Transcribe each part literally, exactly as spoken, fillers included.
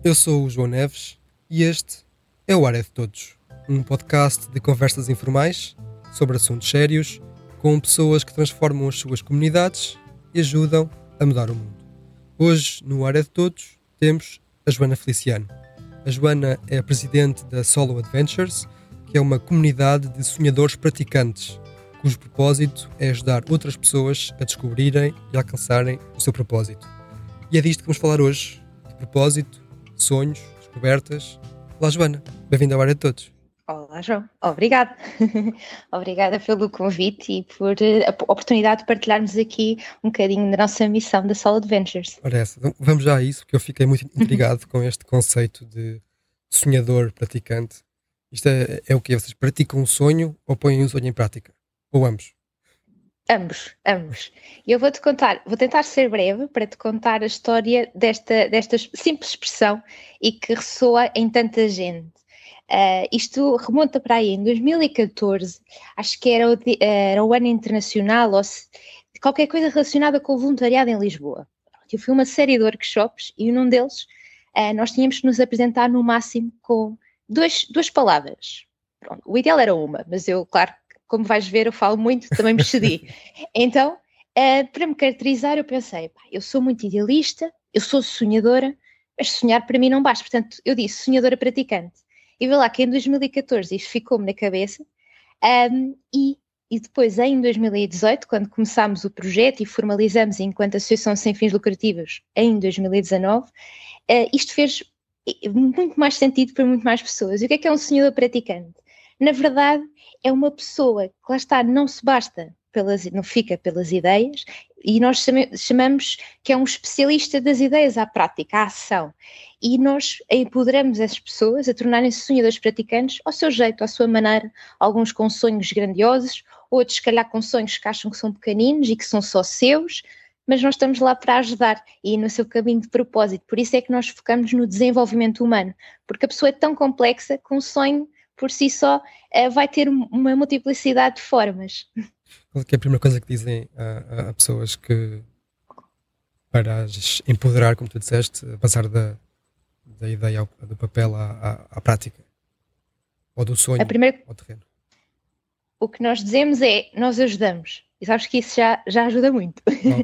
Eu sou o João Neves e este é o Área de Todos, um podcast de conversas informais sobre assuntos sérios com pessoas que transformam as suas comunidades e ajudam a mudar o mundo. Hoje, no Área de Todos, temos a Joana Feliciano. A Joana é a presidente da Solo Adventures, que é uma comunidade de sonhadores praticantes, cujo propósito é ajudar outras pessoas a descobrirem e alcançarem o seu propósito. E é disto que vamos falar hoje, de propósito, sonhos, descobertas. Olá, Joana, bem-vinda ao Área de Todos. Olá, João. Obrigada. Obrigada pelo convite e por uh, a oportunidade de partilharmos aqui um bocadinho da nossa missão da Solo Adventures. Ora essa, então, vamos já a isso, porque eu fiquei muito intrigado com este conceito de sonhador praticante. Isto é, é o quê? Vocês praticam um sonho ou põem um sonho em prática? Ou ambos? Ambos, ambos. E eu vou-te contar, vou tentar ser breve para te contar a história desta, desta simples expressão e que ressoa em tanta gente. Uh, isto remonta para aí em dois mil e catorze, acho que era o, era o ano internacional ou se, qualquer coisa relacionada com o voluntariado em Lisboa. Eu fui a uma série de workshops e num deles uh, nós tínhamos que nos apresentar no máximo com dois, duas palavras. Pronto, o ideal era uma, mas eu, claro, como vais ver, eu falo muito, também me cedi. Então, uh, para me caracterizar, eu pensei, pá, eu sou muito idealista, eu sou sonhadora, mas sonhar para mim não basta. Portanto, eu disse sonhadora praticante. E vê lá que em dois mil e catorze isto ficou-me na cabeça um, e, e depois em dois mil e dezoito, quando começámos o projeto e formalizamos enquanto associação sem fins lucrativos em dois mil e dezanove, uh, isto fez muito mais sentido para muito mais pessoas. E o que é que é um sonhador praticante? Na verdade, é uma pessoa que lá está, não se basta, pelas, não fica pelas ideias, e nós chamamos que é um especialista das ideias à prática, à ação. E nós empoderamos essas pessoas a tornarem-se sonhadores praticantes ao seu jeito, à sua maneira, alguns com sonhos grandiosos, outros se calhar com sonhos que acham que são pequeninos e que são só seus, mas nós estamos lá para ajudar e no seu caminho de propósito. Por isso é que nós focamos no desenvolvimento humano, porque a pessoa é tão complexa que um sonho por si só vai ter uma multiplicidade de formas. Qual é a primeira coisa que dizem a, a pessoas que, para as empoderar, como tu disseste, passar da, da ideia ao, do papel à, à, à prática? Ou do sonho primeira... ao terreno? O que nós dizemos é, nós ajudamos. E sabes que isso já, já ajuda muito.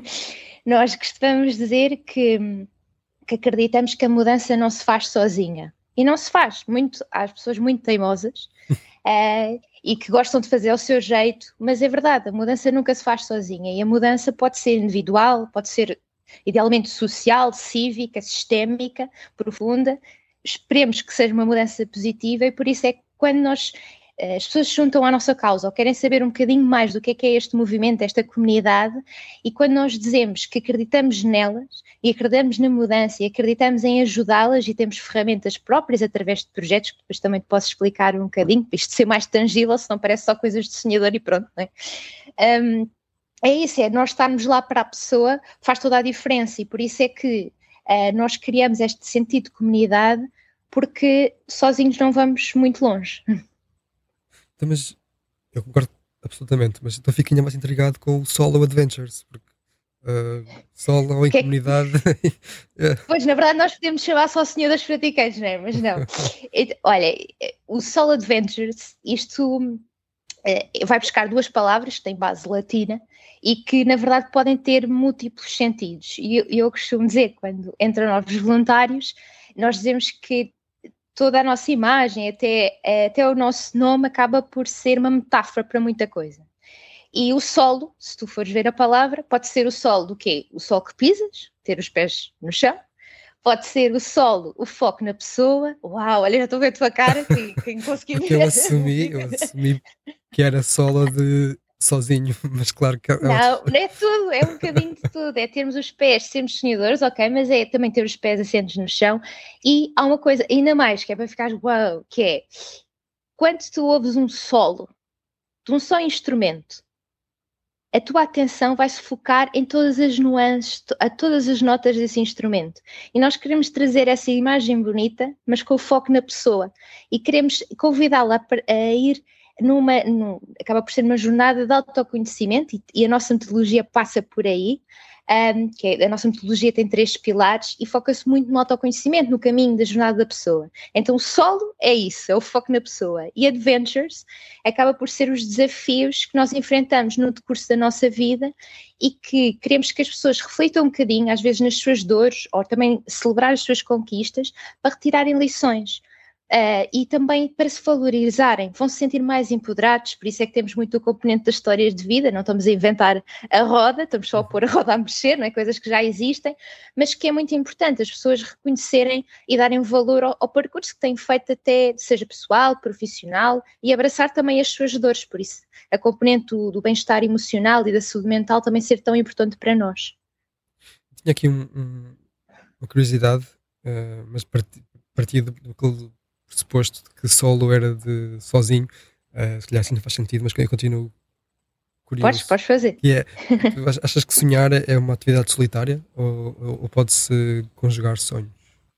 Nós costumamos dizer que, que acreditamos que a mudança não se faz sozinha. E não se faz. Muito, há pessoas muito teimosas uh, e que gostam de fazer ao seu jeito, mas é verdade, a mudança nunca se faz sozinha. E a mudança pode ser individual, pode ser idealmente social, cívica, sistémica, profunda. Esperemos que seja uma mudança positiva e por isso é que quando nós, as pessoas se juntam à nossa causa ou querem saber um bocadinho mais do que é que é este movimento, esta comunidade, e quando nós dizemos que acreditamos nelas e acreditamos na mudança e acreditamos em ajudá-las e temos ferramentas próprias através de projetos, que depois também te posso explicar um bocadinho, para isto ser mais tangível, se não parece só coisas de sonhador e pronto, não é? Um, É isso, é nós estarmos lá para a pessoa, faz toda a diferença e por isso é que uh, nós criamos este sentido de comunidade, porque sozinhos não vamos muito longe. Então, mas eu concordo absolutamente, mas então fico ainda mais intrigado com o Solo Adventures, porque uh, solo em que comunidade... É que... Pois, na verdade nós podemos chamar só Senhor das Praticantes, não é? Mas não. Olha, o Solo Adventures, isto... vai buscar duas palavras que têm base latina e que na verdade podem ter múltiplos sentidos e eu, eu costumo dizer, quando entram novos voluntários, nós dizemos que toda a nossa imagem, até, até o nosso nome acaba por ser uma metáfora para muita coisa. E o solo, se tu fores ver a palavra, pode ser o solo do quê? O solo que pisas, ter os pés no chão. Pode ser o solo, o foco na pessoa. Uau, olha, já estou a ver a tua cara, quem, quem conseguiu ver. Eu assumi, eu assumi que era solo de sozinho, mas claro que... Não, não é tudo, é um bocadinho de tudo. É termos os pés, sermos sonhadores, ok, mas é também ter os pés assentos no chão. E há uma coisa ainda mais, que é para ficar uau, que é, quando tu ouves um solo de um só instrumento, a tua atenção vai se focar em todas as nuances, a todas as notas desse instrumento. E nós queremos trazer essa imagem bonita, mas com o foco na pessoa. E queremos convidá-la a ir numa, num, acaba por ser uma jornada de autoconhecimento, e, e a nossa metodologia passa por aí, um, que é, a nossa metodologia tem três pilares e foca-se muito no autoconhecimento, no caminho da jornada da pessoa. Então o solo é isso, é o foco na pessoa. E Adventures acaba por ser os desafios que nós enfrentamos no decurso da nossa vida e que queremos que as pessoas reflitam um bocadinho, às vezes nas suas dores, ou também celebrar as suas conquistas, para retirarem lições. Uh, e também para se valorizarem, vão se sentir mais empoderados, por isso é que temos muito o componente das histórias de vida, não estamos a inventar a roda, estamos só a pôr a roda a mexer, não é? Coisas que já existem, mas que é muito importante as pessoas reconhecerem e darem valor ao, ao percurso que têm feito até, seja pessoal, profissional, e abraçar também as suas dores, por isso a componente do, do bem-estar emocional e da saúde mental também ser tão importante para nós. Tinha aqui um, um, uma curiosidade, uh, mas parti, partia do, do que pressuposto de que solo era de sozinho, uh, se calhar assim não faz sentido, mas eu continuo curioso. Podes, podes fazer. Que é, tu achas que sonhar é uma atividade solitária ou, ou, ou pode-se conjugar sonhos?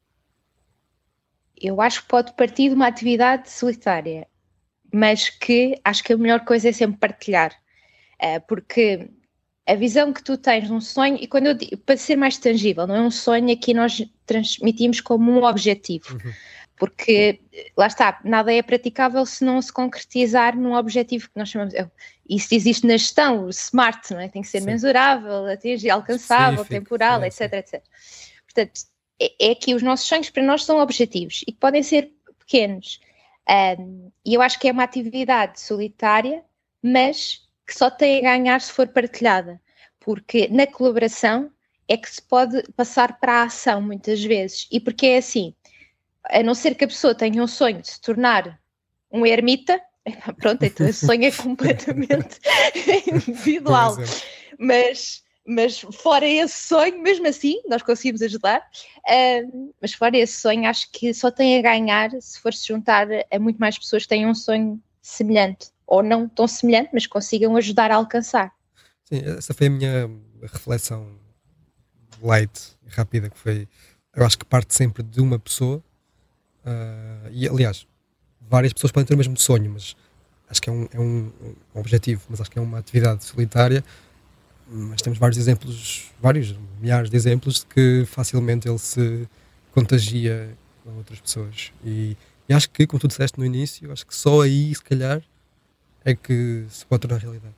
Eu acho que pode partir de uma atividade solitária, mas que acho que a melhor coisa é sempre partilhar, uh, porque a visão que tu tens de um sonho, e quando eu digo, para ser mais tangível, não é um sonho, aqui nós transmitimos como um objetivo. Uhum. Porque, lá está, nada é praticável se não se concretizar num objetivo que nós chamamos, isso existe na gestão, o SMART, não é? Tem que ser Sim. mensurável, atingir, alcançável, Específico, temporal, é, etc, etcétera. Portanto, é, é que os nossos sonhos para nós são objetivos e que podem ser pequenos. Um, e eu acho que é uma atividade solitária, mas que só tem a ganhar se for partilhada, porque na colaboração é que se pode passar para a ação muitas vezes, e porque é assim, a não ser que a pessoa tenha um sonho de se tornar um ermita, pronto, então esse sonho é completamente individual, mas, mas fora esse sonho, mesmo assim, nós conseguimos ajudar, uh, mas fora esse sonho, acho que só tem a ganhar se for se juntar a muito mais pessoas que têm um sonho semelhante, ou não tão semelhante, mas consigam ajudar a alcançar. Sim, essa foi a minha reflexão light, rápida, que foi, eu acho que parte sempre de uma pessoa. Uh, e aliás, várias pessoas podem ter o mesmo sonho, mas acho que é um, é um, um objetivo, mas acho que é uma atividade solitária. Mas temos vários exemplos, vários, milhares de exemplos de que facilmente ele se contagia com outras pessoas. E, e acho que, como tu disseste no início, acho que só aí, se calhar, é que se pode tornar realidade.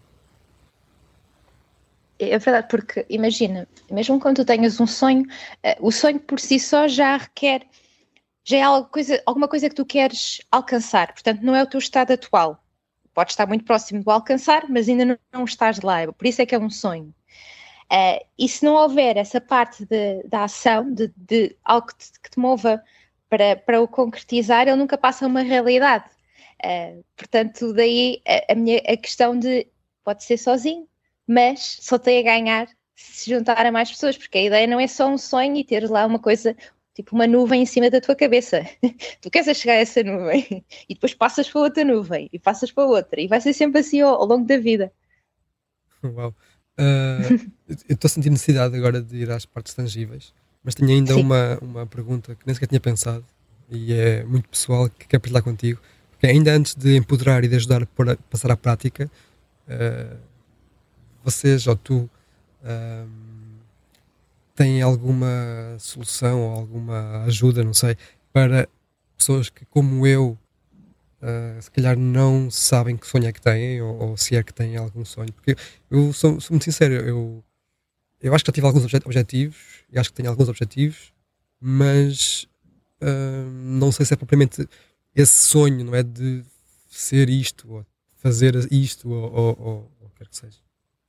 É verdade, porque imagina, mesmo quando tu tenhas um sonho, uh, o sonho por si só já requer. Já é alguma coisa, alguma coisa que tu queres alcançar, portanto não é o teu estado atual. Pode estar muito próximo do alcançar, mas ainda não, não estás lá, por isso é que é um sonho. Uh, e se não houver essa parte de, da ação, de, de algo que te, que te mova para, para o concretizar, ele nunca passa a uma realidade. Uh, portanto, daí a, a, minha, a questão de pode ser sozinho, mas só tem a ganhar se juntar a mais pessoas, porque a ideia não é só um sonho e ter lá uma coisa... tipo uma nuvem em cima da tua cabeça. Tu queres a chegar a essa nuvem e depois passas para outra nuvem e passas para outra e vai ser sempre assim ao, ao longo da vida. Uau. Uh, eu estou a sentir necessidade agora de ir às partes tangíveis, mas tenho ainda uma, uma pergunta que nem sequer tinha pensado e é muito pessoal que quero partilhar contigo, porque ainda antes de empoderar e de ajudar a passar à prática, uh, vocês ou tu uh, têm alguma solução ou alguma ajuda, não sei, para pessoas que, como eu, uh, se calhar não sabem que sonho é que têm ou, ou se é que têm algum sonho? Porque eu sou, sou muito sincero, eu, eu acho que já tive alguns objetivos e acho que tenho alguns objetivos, mas uh, não sei se é propriamente esse sonho, não é, de ser isto ou fazer isto ou, ou, ou, ou quer que seja.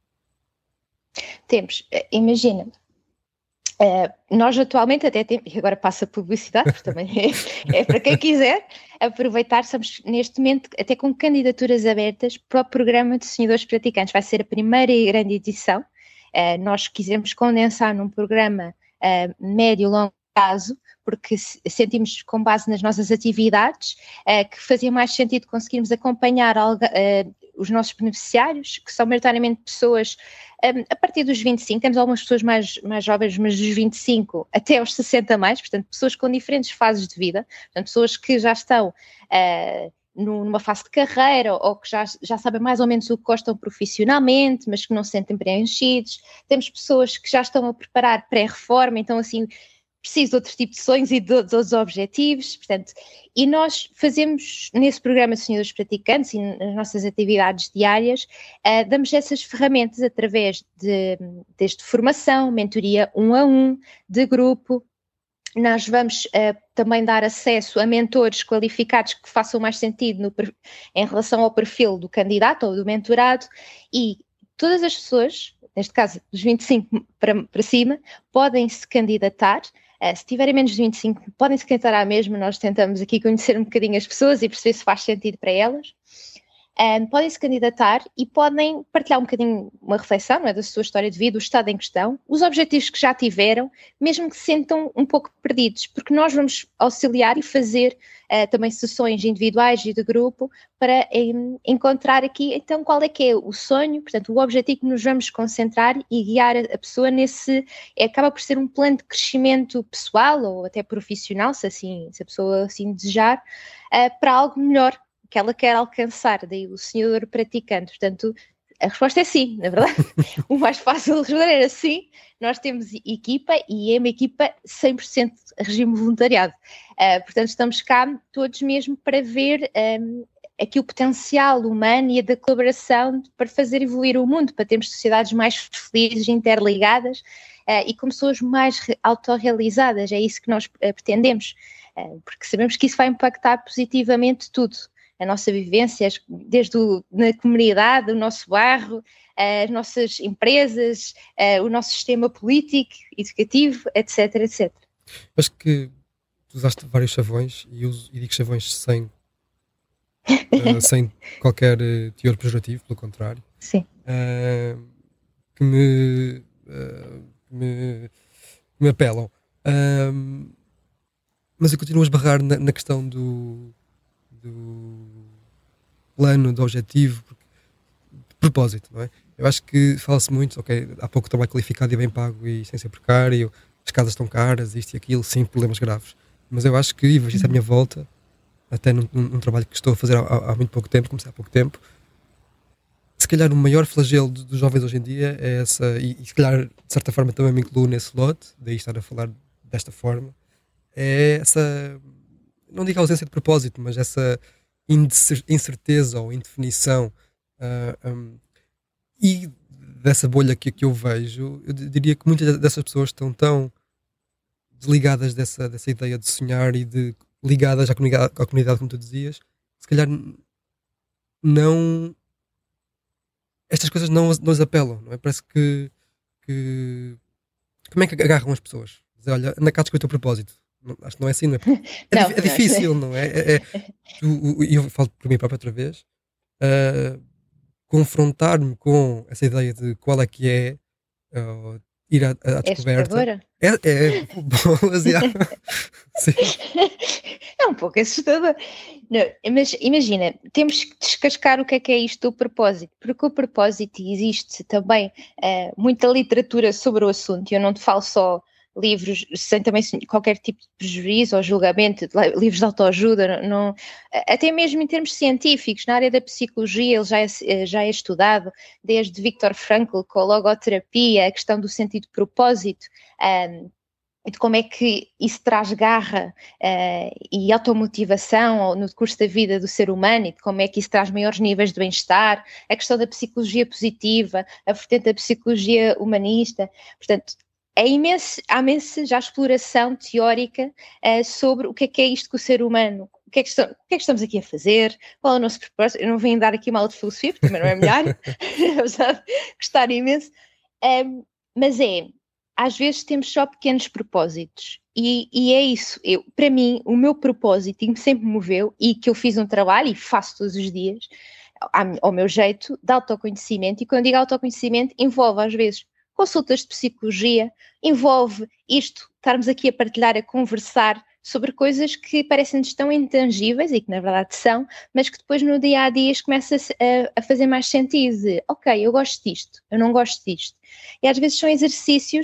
Temos, imagina, Uh, nós atualmente até temos, e agora passa a publicidade, porque também é, é para quem quiser aproveitar, estamos neste momento até com candidaturas abertas para o programa de sonhadores praticantes, vai ser a primeira e grande edição, uh, nós quisemos condensar num programa uh, médio e longo prazo, porque sentimos com base nas nossas atividades uh, que fazia mais sentido conseguirmos acompanhar algo, uh, os nossos beneficiários, que são maioritariamente pessoas um, a partir dos vinte e cinco, temos algumas pessoas mais, mais jovens, mas dos vinte e cinco até aos sessenta mais, portanto pessoas com diferentes fases de vida, portanto pessoas que já estão uh, numa fase de carreira ou que já, já sabem mais ou menos o que gostam profissionalmente, mas que não se sentem preenchidos. Temos pessoas que já estão a preparar pré-reforma, então assim preciso de outro tipo de sonhos e de outros objetivos, portanto, e nós fazemos nesse programa Sonhadores Praticantes e nas nossas atividades diárias, uh, damos essas ferramentas através de, desde formação, mentoria um a um, de grupo. Nós vamos uh, também dar acesso a mentores qualificados que façam mais sentido no, em relação ao perfil do candidato ou do mentorado, e todas as pessoas, neste caso dos vinte e cinco para, para cima, podem se candidatar. Uh, se tiverem menos de vinte e cinco, podem se candidatar à mesma. Nós tentamos aqui conhecer um bocadinho as pessoas e perceber se faz sentido para elas. Um, podem se candidatar e podem partilhar um bocadinho uma reflexão, não é, da sua história de vida, o estado em questão, os objetivos que já tiveram, mesmo que se sentam um pouco perdidos, porque nós vamos auxiliar e fazer uh, também sessões individuais e de grupo para um, encontrar aqui, então, qual é que é o sonho, portanto, o objetivo que nos vamos concentrar e guiar a, a pessoa nesse, é, acaba por ser um plano de crescimento pessoal ou até profissional, se, assim, se a pessoa assim desejar, uh, para algo melhor que ela quer alcançar, daí o sonhador praticante. Portanto, a resposta é sim, na verdade. O mais fácil de responder era sim. Nós temos equipa e é uma equipa cem por cento regime voluntariado. Uh, portanto, estamos cá todos mesmo para ver um, aqui o potencial humano e a da colaboração para fazer evoluir o mundo, para termos sociedades mais felizes, interligadas uh, e com pessoas mais autorrealizadas. É isso que nós uh, pretendemos, uh, porque sabemos que isso vai impactar positivamente tudo. A nossa vivência, desde o, na comunidade, o nosso bairro, as nossas empresas, o nosso sistema político, educativo, etc, etcétera. Acho que tu usaste vários chavões e, uso, e digo chavões sem, uh, sem qualquer uh, teor pejorativo, pelo contrário. Sim. Uh, que me, uh, me, me apelam. Uh, mas eu continuo a esbarrar na, na questão do do plano, do objetivo, de propósito, não é? Eu acho que fala-se muito, ok, há pouco trabalho qualificado e bem pago e sem ser precário, as casas estão caras, isto e aquilo, sim, problemas graves. Mas eu acho que, e vejo isso à minha volta, até num, num trabalho que estou a fazer há, há muito pouco tempo, comecei há pouco tempo, se calhar o maior flagelo dos jovens hoje em dia é essa, e, e se calhar de certa forma também me incluo nesse lote, daí estar a falar desta forma, é essa... não digo ausência de propósito, mas essa incerteza ou indefinição uh, um, e dessa bolha que, que eu vejo, eu diria que muitas dessas pessoas estão tão desligadas dessa, dessa ideia de sonhar e de ligadas à comunidade, à comunidade, como tu dizias, se calhar não, estas coisas não, não as apelam, não é? Parece que, que como é que agarram as pessoas? Dizer, olha, anda cá com o teu propósito. Não, acho que não é assim, não é? É, não, é difícil, não é? é, é e eu falo por mim próprio outra vez, uh, confrontar-me com essa ideia de qual é que é uh, ir à, à descoberta. É, é baseado. É um pouco assustador. Não, mas imagina, temos que descascar o que é que é isto do propósito, porque o propósito existe também uh, muita literatura sobre o assunto, e eu não te falo só livros sem também qualquer tipo de prejuízo ou julgamento, livros de autoajuda, não, até mesmo em termos científicos, na área da psicologia ele já é, já é estudado, desde Viktor Frankl com a logoterapia, a questão do sentido de propósito, um, e de como é que isso traz garra uh, e automotivação no curso da vida do ser humano, e de como é que isso traz maiores níveis de bem-estar, a questão da psicologia positiva, a vertente da psicologia humanista, portanto, É imenso, há imensa já exploração teórica uh, sobre o que é que é isto que o ser humano, o que, é que estamos, o que é que estamos aqui a fazer, qual é o nosso propósito. Eu não vim dar aqui mal de filosofia, porque também não é melhor, apesar de gostar imenso, um, mas é, às vezes temos só pequenos propósitos, e, e é isso, eu, para mim, o meu propósito, e que sempre me moveu, e que eu fiz um trabalho, e faço todos os dias, ao, ao meu jeito, de autoconhecimento, e quando digo autoconhecimento, envolve às vezes consultas de psicologia, envolve isto, estarmos aqui a partilhar, a conversar sobre coisas que parecem-nos tão intangíveis, e que na verdade são, mas que depois no dia a dia começa a, a fazer mais sentido, de, ok, eu gosto disto, eu não gosto disto. E às vezes são exercícios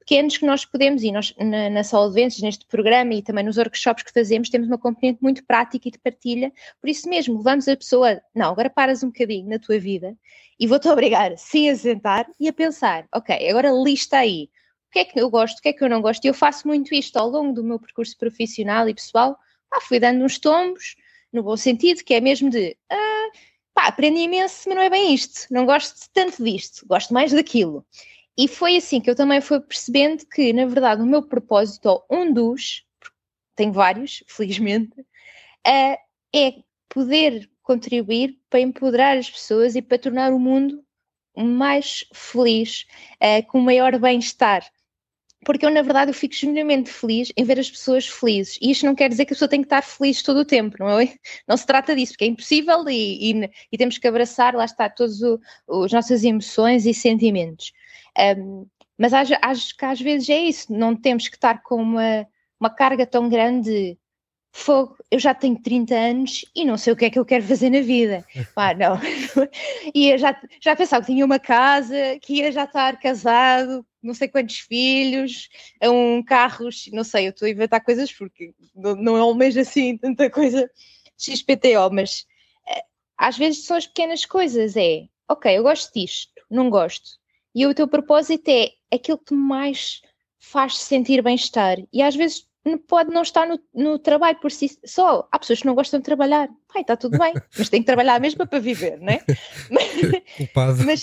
pequenos que nós podemos, e nós na, na sala de eventos, neste programa e também nos workshops que fazemos, temos uma componente muito prática e de partilha, por isso mesmo levamos a pessoa, não, agora paras um bocadinho na tua vida e vou-te obrigar sim a sentar e a pensar, ok, agora lista aí, o que é que eu gosto, o que é que eu não gosto, e eu faço muito isto ao longo do meu percurso profissional e pessoal, ah, fui dando uns tombos, no bom sentido, que é mesmo de, ah, pá, aprendi imenso, mas não é bem isto, não gosto tanto disto, gosto mais daquilo. E foi assim que eu também fui percebendo que, na verdade, o meu propósito, ou um dos, tenho vários, felizmente, uh, é poder contribuir para empoderar as pessoas e para tornar o mundo mais feliz, uh, com maior bem-estar. Porque eu, na verdade, eu fico genuinamente feliz em ver as pessoas felizes. E isto não quer dizer que a pessoa tem que estar feliz todo o tempo, não é? Não se trata disso, porque é impossível e, e, e temos que abraçar, lá está, todas as nossas emoções e sentimentos. Um, mas acho, acho que às vezes é isso, não temos que estar com uma, uma carga tão grande de fogo, eu já tenho trinta anos e não sei o que é que eu quero fazer na vida. Pá, não. Ia já, já pensava que tinha uma casa, que ia já estar casado, não sei quantos filhos, um carro, não sei, eu estou a inventar coisas porque não, não é um mês assim, tanta coisa X P T O, mas às vezes são as pequenas coisas, é, ok, eu gosto disto, não gosto. E o teu propósito é aquilo que mais faz sentir bem-estar. E às vezes pode não estar no, no trabalho por si só. Há pessoas que não gostam de trabalhar. Pai, está tudo bem, mas tem que trabalhar mesmo para viver, não é? Culpado. Mas,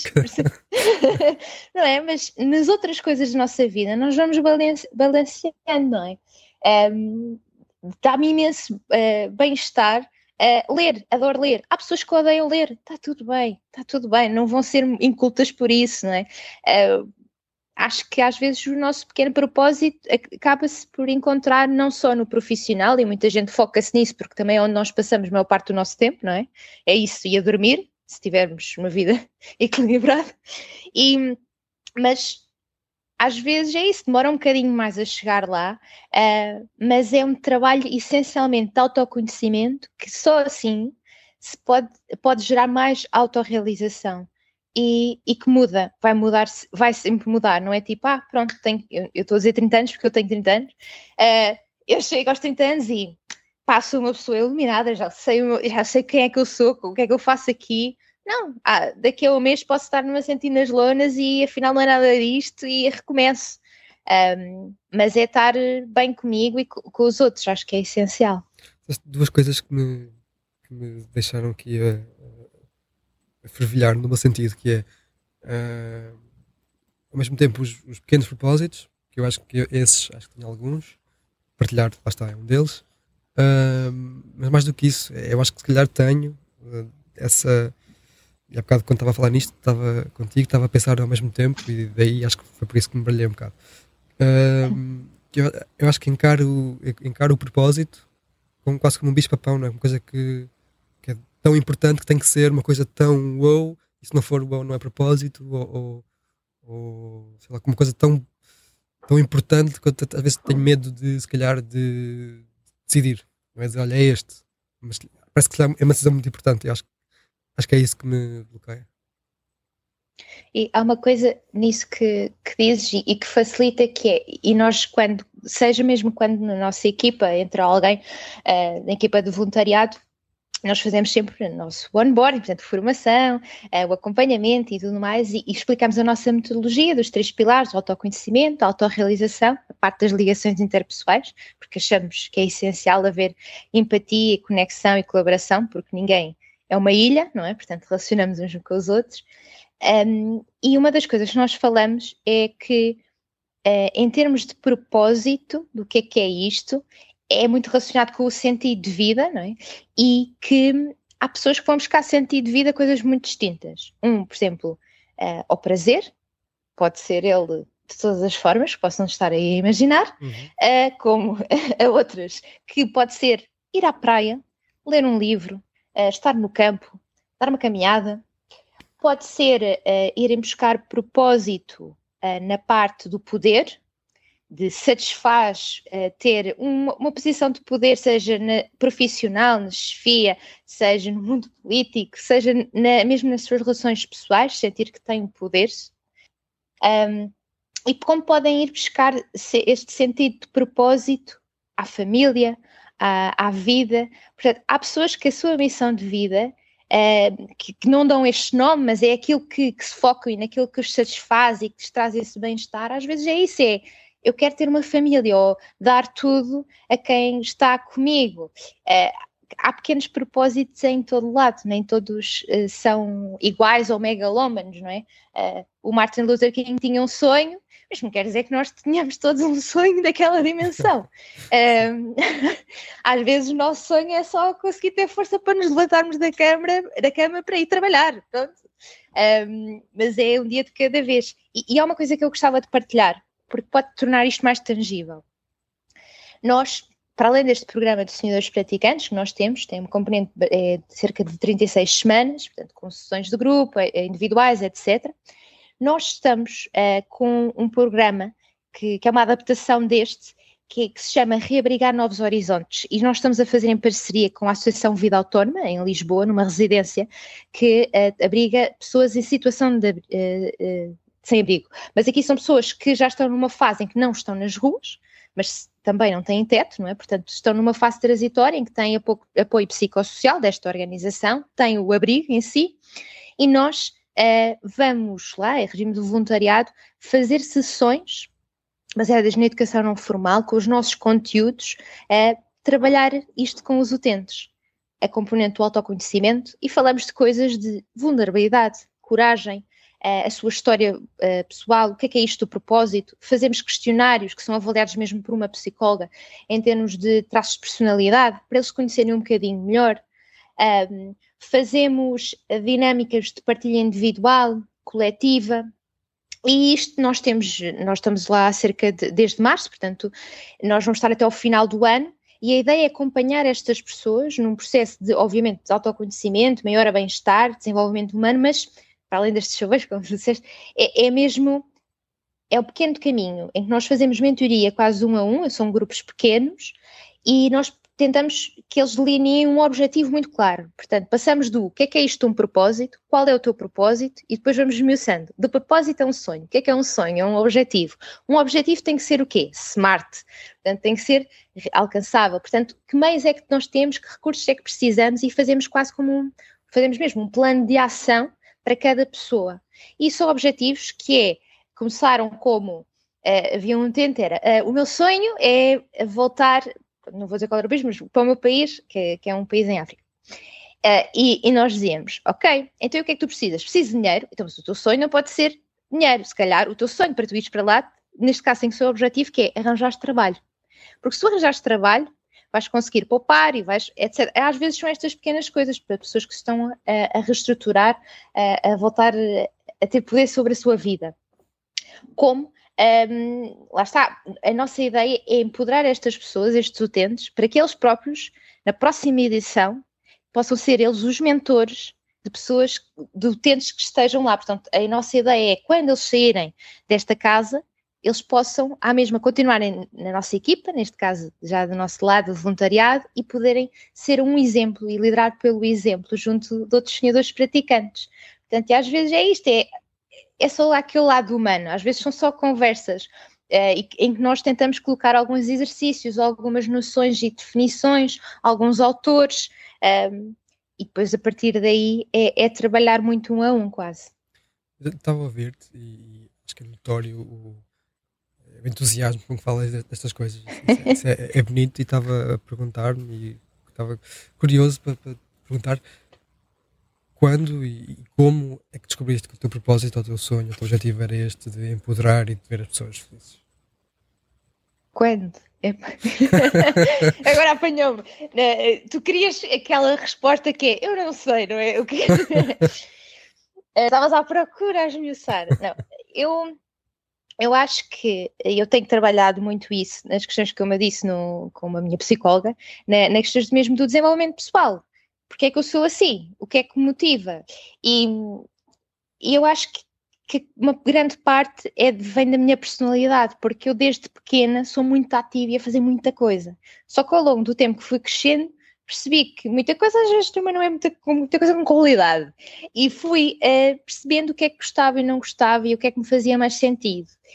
não é? Mas nas outras coisas da nossa vida nós vamos balance, balanceando, não é? Um, dá-me imenso uh, bem-estar Uh, ler, adoro ler. Há pessoas que odeiam ler, está tudo bem, está tudo bem, não vão ser incultas por isso, não é? Uh, acho que às vezes o nosso pequeno propósito acaba-se por encontrar não só no profissional, e muita gente foca-se nisso, porque também é onde nós passamos a maior parte do nosso tempo, não é? É isso, e a dormir, se tivermos uma vida equilibrada, e, mas às vezes é isso, demora um bocadinho mais a chegar lá, uh, mas é um trabalho essencialmente de autoconhecimento que só assim se pode, pode gerar mais autorrealização e, e que muda, vai mudar, vai sempre mudar, não é tipo, ah, pronto, tenho, eu estou a dizer trinta anos porque eu tenho trinta anos, uh, eu chego aos trinta anos e passo uma pessoa iluminada, já sei, já sei quem é que eu sou, o que é que eu faço aqui. Não, ah, daqui a um mês posso estar numa centenas lonas e afinal não é nada disto e recomeço. Um, mas é estar bem comigo e com, com os outros, acho que é essencial. Duas coisas que me, que me deixaram aqui a, a fervilhar no meu sentido, que é uh, ao mesmo tempo os, os pequenos propósitos, que eu acho que esses, acho que tenho alguns, partilhar, lá está, é um deles, uh, mas mais do que isso, eu acho que se calhar tenho uh, essa. E há bocado, quando estava a falar nisto, estava contigo, estava a pensar ao mesmo tempo, e daí acho que foi por isso que me brilhei um bocado. Uh, eu, eu acho que encaro, encaro o propósito como, quase como um bicho-papão, não é? Uma coisa que, que é tão importante que tem que ser uma coisa tão wow, e se não for wow, não é propósito, ou, ou, ou sei lá, uma coisa tão, tão importante que eu, às vezes tenho medo de, se calhar, de decidir. Não é dizer, olha, é este. Mas parece que é uma decisão muito importante, e acho que Acho que é isso que me bloqueia. E há uma coisa nisso que, que dizes e, e que facilita, que é, e nós quando, seja mesmo quando na nossa equipa entra alguém, uh, na equipa de voluntariado, nós fazemos sempre o nosso onboarding, portanto, formação, uh, o acompanhamento e tudo mais, e, e explicamos a nossa metodologia dos três pilares, o autoconhecimento, a autorrealização, a parte das ligações interpessoais, porque achamos que é essencial haver empatia, conexão e colaboração, porque ninguém é uma ilha, não é? Portanto, relacionamos uns com os outros. Um, e uma das coisas que nós falamos é que, uh, em termos de propósito, do que é que é isto, é muito relacionado com o sentido de vida, não é? E que há pessoas que vão buscar sentido de vida coisas muito distintas. Um, por exemplo, uh, ao prazer, pode ser ele de todas as formas que possam estar aí a imaginar, uhum. uh, como a outras, que pode ser ir à praia, ler um livro, Uh, estar no campo, dar uma caminhada, pode ser uh, irem buscar propósito uh, na parte do poder, de satisfaz uh, ter uma, uma posição de poder, seja na, profissional, na chefia, seja no mundo político, seja na, mesmo nas suas relações pessoais, sentir que tem um poder. Um, e como podem ir buscar este sentido de propósito à família, à, à vida. Portanto, há pessoas que a sua missão de vida, uh, que, que não dão este nome, mas é aquilo que, que se focam e naquilo que os satisfaz e que lhes traz esse bem-estar. Às vezes é isso, é eu quero ter uma família ou dar tudo a quem está comigo. Uh, há pequenos propósitos em todo lado, nem todos uh, são iguais ou megalómanos, não é? Uh, o Martin Luther King tinha um sonho, mas não quer dizer que nós tenhamos todos um sonho daquela dimensão. Um, às vezes o nosso sonho é só conseguir ter força para nos levantarmos da cama, da cama para ir trabalhar, pronto. Um, mas é um dia de cada vez. E, e há uma coisa que eu gostava de partilhar, porque pode tornar isto mais tangível. Nós, para além deste programa de sonhadores praticantes que nós temos, tem um componente é, de cerca de trinta e seis semanas, portanto com sessões de grupo, individuais, etcétera. Nós estamos uh, com um programa que, que é uma adaptação deste, que, que se chama Reabrigar Novos Horizontes, e nós estamos a fazer em parceria com a Associação Vida Autónoma, em Lisboa, numa residência que uh, abriga pessoas em situação de, uh, uh, sem abrigo. Mas aqui são pessoas que já estão numa fase em que não estão nas ruas, mas também não têm teto, não é? Portanto, estão numa fase transitória em que têm apoio, apoio psicossocial desta organização, têm o abrigo em si, e nós Uh, vamos lá, é regime de voluntariado, fazer sessões baseadas na educação não formal, com os nossos conteúdos, uh, trabalhar isto com os utentes, a componente do autoconhecimento, e falamos de coisas de vulnerabilidade, coragem, uh, a sua história uh, pessoal, o que é que é isto do propósito. Fazemos questionários que são avaliados mesmo por uma psicóloga em termos de traços de personalidade, para eles conhecerem um bocadinho melhor. Um, fazemos dinâmicas de partilha individual, coletiva, e isto nós temos, nós estamos lá há cerca de, desde março, portanto, nós vamos estar até ao final do ano, e a ideia é acompanhar estas pessoas num processo de, obviamente, de autoconhecimento, maior bem-estar, desenvolvimento humano, mas, para além destes chavões, como disseste, é, é mesmo, é o pequeno caminho, em que nós fazemos mentoria quase um a um, são grupos pequenos, e nós tentamos que eles delineiem um objetivo muito claro. Portanto, passamos do, o que é que é isto um propósito, qual é o teu propósito, e depois vamos esmiuçando. Do propósito é um sonho. O que é que é um sonho? É um objetivo. Um objetivo tem que ser o quê? Smart. Portanto, tem que ser alcançável. Portanto, que meios é que nós temos, que recursos é que precisamos, e fazemos quase como um, fazemos mesmo um plano de ação para cada pessoa. E são objetivos que é, começaram como, uh, havia um utente, era, uh, o meu sonho é voltar, não vou dizer qual era o país, mas para o meu país, que é, que é um país em África. Uh, e, e nós dizíamos, ok, então o que é que tu precisas? Precisas de dinheiro? Então, mas o teu sonho não pode ser dinheiro. Se calhar, o teu sonho para tu ires para lá, neste caso tem que ser o objetivo, que é arranjar trabalho. Porque se tu arranjares trabalho, vais conseguir poupar e vais, etcétera. Às vezes são estas pequenas coisas para pessoas que estão a, a reestruturar, a, a voltar a ter poder sobre a sua vida. Como Um, lá está, a nossa ideia é empoderar estas pessoas, estes utentes, para que eles próprios, na próxima edição, possam ser eles os mentores de pessoas, de utentes que estejam lá. Portanto, a nossa ideia é, quando eles saírem desta casa, eles possam, à mesma, continuarem na nossa equipa, neste caso já do nosso lado, de voluntariado, e poderem ser um exemplo e liderar pelo exemplo junto de outros sonhadores praticantes. Portanto, e às vezes é isto, é é só aquele lado humano, às vezes são só conversas uh, em que nós tentamos colocar alguns exercícios, algumas noções e definições, alguns autores, um, e depois a partir daí é, é trabalhar muito um a um quase. Eu estava a ouvir-te e acho que é notório o, o entusiasmo com que falas destas coisas. Isso, isso é, é bonito, e estava a perguntar-me e estava curioso para, para perguntar quando e como é que descobriste que o teu propósito, o teu sonho, o teu objetivo era este de empoderar e de ver as pessoas felizes? Quando? Agora apanhou-me. Tu querias aquela resposta que é, eu não sei, não é? O que... Estavas à procura a esmiuçar. Não, eu, eu acho que eu tenho trabalhado muito isso nas questões que eu me disse no, com a minha psicóloga, na, nas questões mesmo do desenvolvimento pessoal. Porque é que eu sou assim? O que é que me motiva? E, e eu acho que, que uma grande parte é, vem da minha personalidade, porque eu desde pequena sou muito ativa e a fazer muita coisa. Só que ao longo do tempo que fui crescendo, percebi que muita coisa às vezes também não é muita, muita coisa com qualidade. E fui uh, percebendo o que é que gostava e não gostava e o que é que me fazia mais sentido.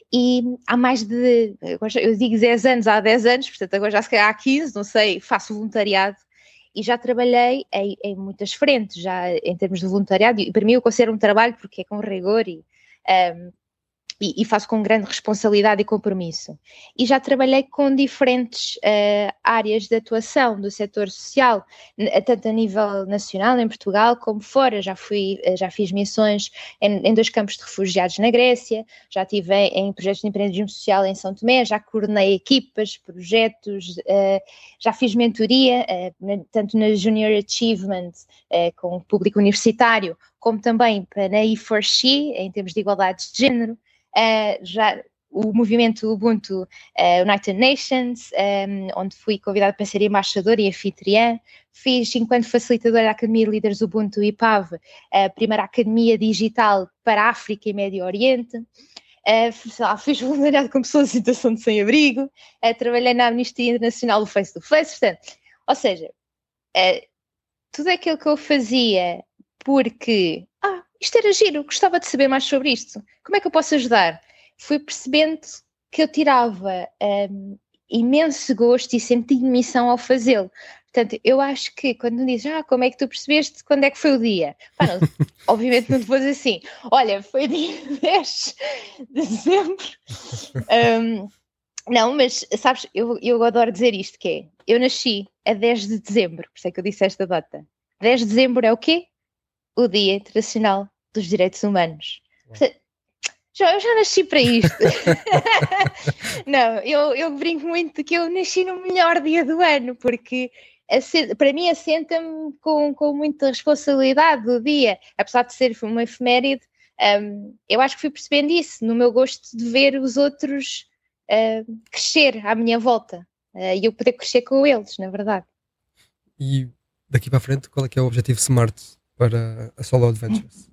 e há mais de, eu digo dez anos, há dez anos, portanto agora já se calhar há quinze, não sei, faço voluntariado e já trabalhei em, em muitas frentes, já em termos de voluntariado, e para mim eu considero um trabalho porque é com rigor e... Um, E, e faço com grande responsabilidade e compromisso. E já trabalhei com diferentes uh, áreas de atuação do setor social, tanto a nível nacional, em Portugal, como fora. Já, fui, já fiz missões em, em dois campos de refugiados na Grécia, já estive em, em projetos de empreendedorismo social em São Tomé, já coordenei equipas, projetos, uh, já fiz mentoria, uh, na, tanto na Junior Achievement, uh, com o público universitário, como também na E quatro C, em termos de igualdade de género. Uh, já o movimento Ubuntu uh, United Nations, um, onde fui convidada para ser embaixadora e anfitriã. Fiz, enquanto facilitadora da Academia de Líderes Ubuntu I P A V, a primeira academia digital para a África e Médio Oriente. Uh, fiz, lá, fiz voluntariado com pessoas em situação de sem-abrigo. Uh, trabalhei na Amnistia Internacional do Face to Face. Portanto, ou seja, uh, tudo aquilo que eu fazia porque... Ah, isto era giro, gostava de saber mais sobre isto. Como é que eu posso ajudar? Fui percebendo que eu tirava um, imenso gosto e sentido de missão ao fazê-lo. Portanto, eu acho que quando me dizes, ah, como é que tu percebeste quando é que foi o dia? Pá, não, obviamente não te vou dizer assim, olha, foi dia dez de dezembro. Um, não, mas sabes, eu, eu adoro dizer isto, que é, eu nasci a dez de dezembro, por isso é que eu disse esta data. dez de dezembro é o quê? O Dia Internacional dos Direitos Humanos. Portanto, já, eu já nasci para isto. Não, eu, eu brinco muito que eu nasci no melhor dia do ano, porque para mim assenta-me com, com muita responsabilidade do dia, apesar de ser uma efeméride. Um, eu acho que fui percebendo isso no meu gosto de ver os outros uh, crescer à minha volta uh, e eu poder crescer com eles, na verdade. E daqui para a frente, qual é que é o objetivo SMART para a Solo Adventures?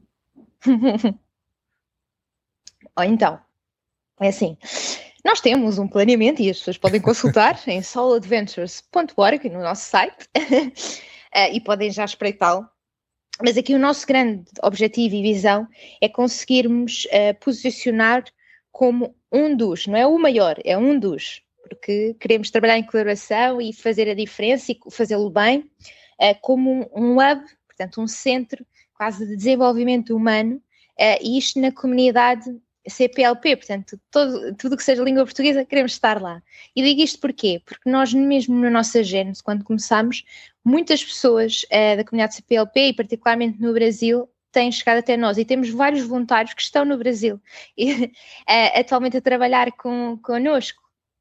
Ou então, é assim, nós temos um planeamento e as pessoas podem consultar em solo adventures ponto org no nosso site uh, e podem já espreitá-lo. Mas aqui o nosso grande objetivo e visão é conseguirmos uh, posicionar como um dos, não é o maior, é um dos, porque queremos trabalhar em colaboração e fazer a diferença e fazê-lo bem, uh, como um hub, portanto um centro quase de desenvolvimento humano, uh, e isto na comunidade C P L P, portanto, todo, tudo que seja língua portuguesa, queremos estar lá. E digo isto porquê? Porque nós mesmo na nossa gênese, quando começamos, muitas pessoas uh, da comunidade C P L P, e particularmente no Brasil, têm chegado até nós, e temos vários voluntários que estão no Brasil, e, uh, atualmente a trabalhar com, connosco.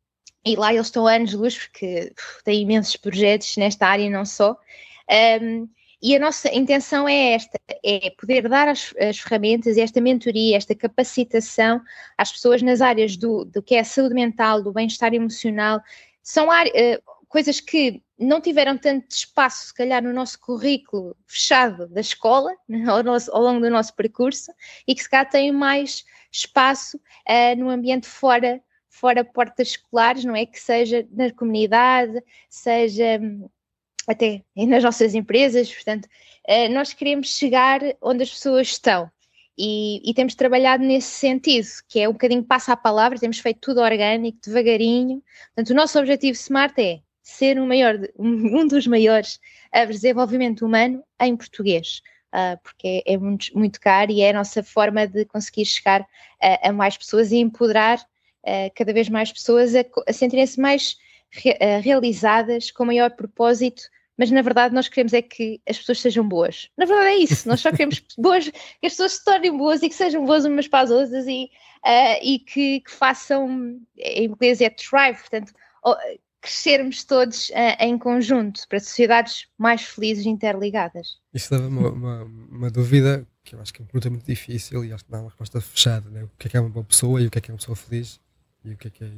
E lá eles estão a anos-luz, porque uf, têm imensos projetos nesta área e não só. Um, E a nossa intenção é esta, é poder dar as, as ferramentas, esta mentoria, esta capacitação às pessoas nas áreas do, do que é a saúde mental, do bem-estar emocional. São áreas, uh, coisas que não tiveram tanto espaço, se calhar, no nosso currículo fechado da escola, ao, nosso, ao longo do nosso percurso, e que se calhar têm mais espaço uh, no ambiente fora, fora portas escolares, não é? Que seja na comunidade, seja... até nas nossas empresas, portanto, nós queremos chegar onde as pessoas estão e, e temos trabalhado nesse sentido, que é um bocadinho passo à palavra, temos feito tudo orgânico, devagarinho. Portanto, o nosso objetivo SMART é ser um, maior, um dos maiores a desenvolvimento humano em português, uh, porque é, é muito, muito caro e é a nossa forma de conseguir chegar a, a mais pessoas e empoderar uh, cada vez mais pessoas a, a sentirem-se mais re, uh, realizadas, com maior propósito. Mas na verdade nós queremos é que as pessoas sejam boas. Na verdade é isso, nós só queremos boas, que as pessoas se tornem boas e que sejam boas umas para as outras e, uh, e que, que façam, em inglês é thrive, portanto, crescermos todos uh, em conjunto para sociedades mais felizes e interligadas. Isso leva uma, uma, uma dúvida que eu acho que é uma pergunta muito difícil e acho que dá uma resposta fechada, né? O que é que é uma boa pessoa e o que é que é uma pessoa feliz e o que é que é...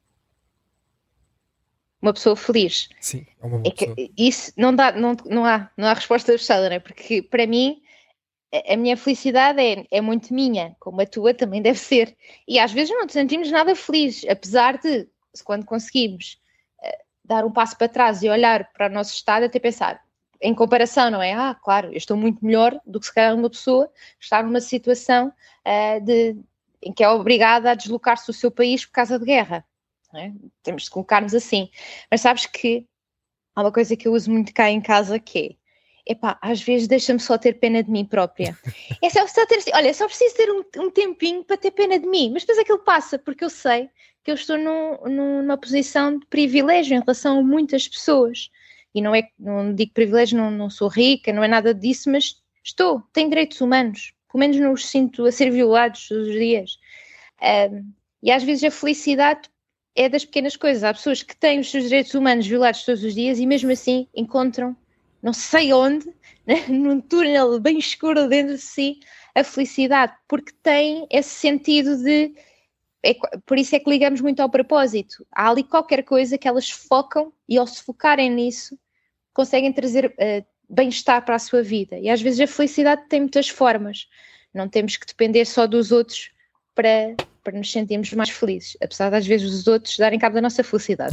Uma pessoa feliz. Sim, é uma boa é que pessoa. Isso não, dá, não, não, há, não há resposta fechada, não é? Porque para mim a, a minha felicidade é, é muito minha, como a tua também deve ser. E às vezes não nos sentimos nada felizes, apesar de, quando conseguimos uh, dar um passo para trás e olhar para o nosso estado, até pensar, em comparação, não é? Ah, claro, eu estou muito melhor do que se calhar uma pessoa que está numa situação uh, de em que é obrigada a deslocar-se do seu país por causa de guerra. Não é? Temos de colocar-nos assim. Mas sabes que há uma coisa que eu uso muito cá em casa que é, epá, às vezes deixa-me só ter pena de mim própria. É só, só ter assim, olha, só preciso ter um, um tempinho para ter pena de mim, mas depois aquilo passa, porque eu sei que eu estou num, num, numa posição de privilégio em relação a muitas pessoas. E não é, não digo privilégio, não, não sou rica, não é nada disso, mas estou, tenho direitos humanos, pelo menos não os sinto a ser violados todos os dias. Um, e às vezes a felicidade é das pequenas coisas. Há pessoas que têm os seus direitos humanos violados todos os dias e mesmo assim encontram, não sei onde, né, num túnel bem escuro dentro de si, a felicidade, porque têm esse sentido de... É, por isso é que ligamos muito ao propósito. Há ali qualquer coisa que elas focam e ao se focarem nisso conseguem trazer uh, bem-estar para a sua vida. E às vezes a felicidade tem muitas formas. Não temos que depender só dos outros para, para nos sentirmos mais felizes. Apesar de às vezes os outros darem cabo da nossa felicidade.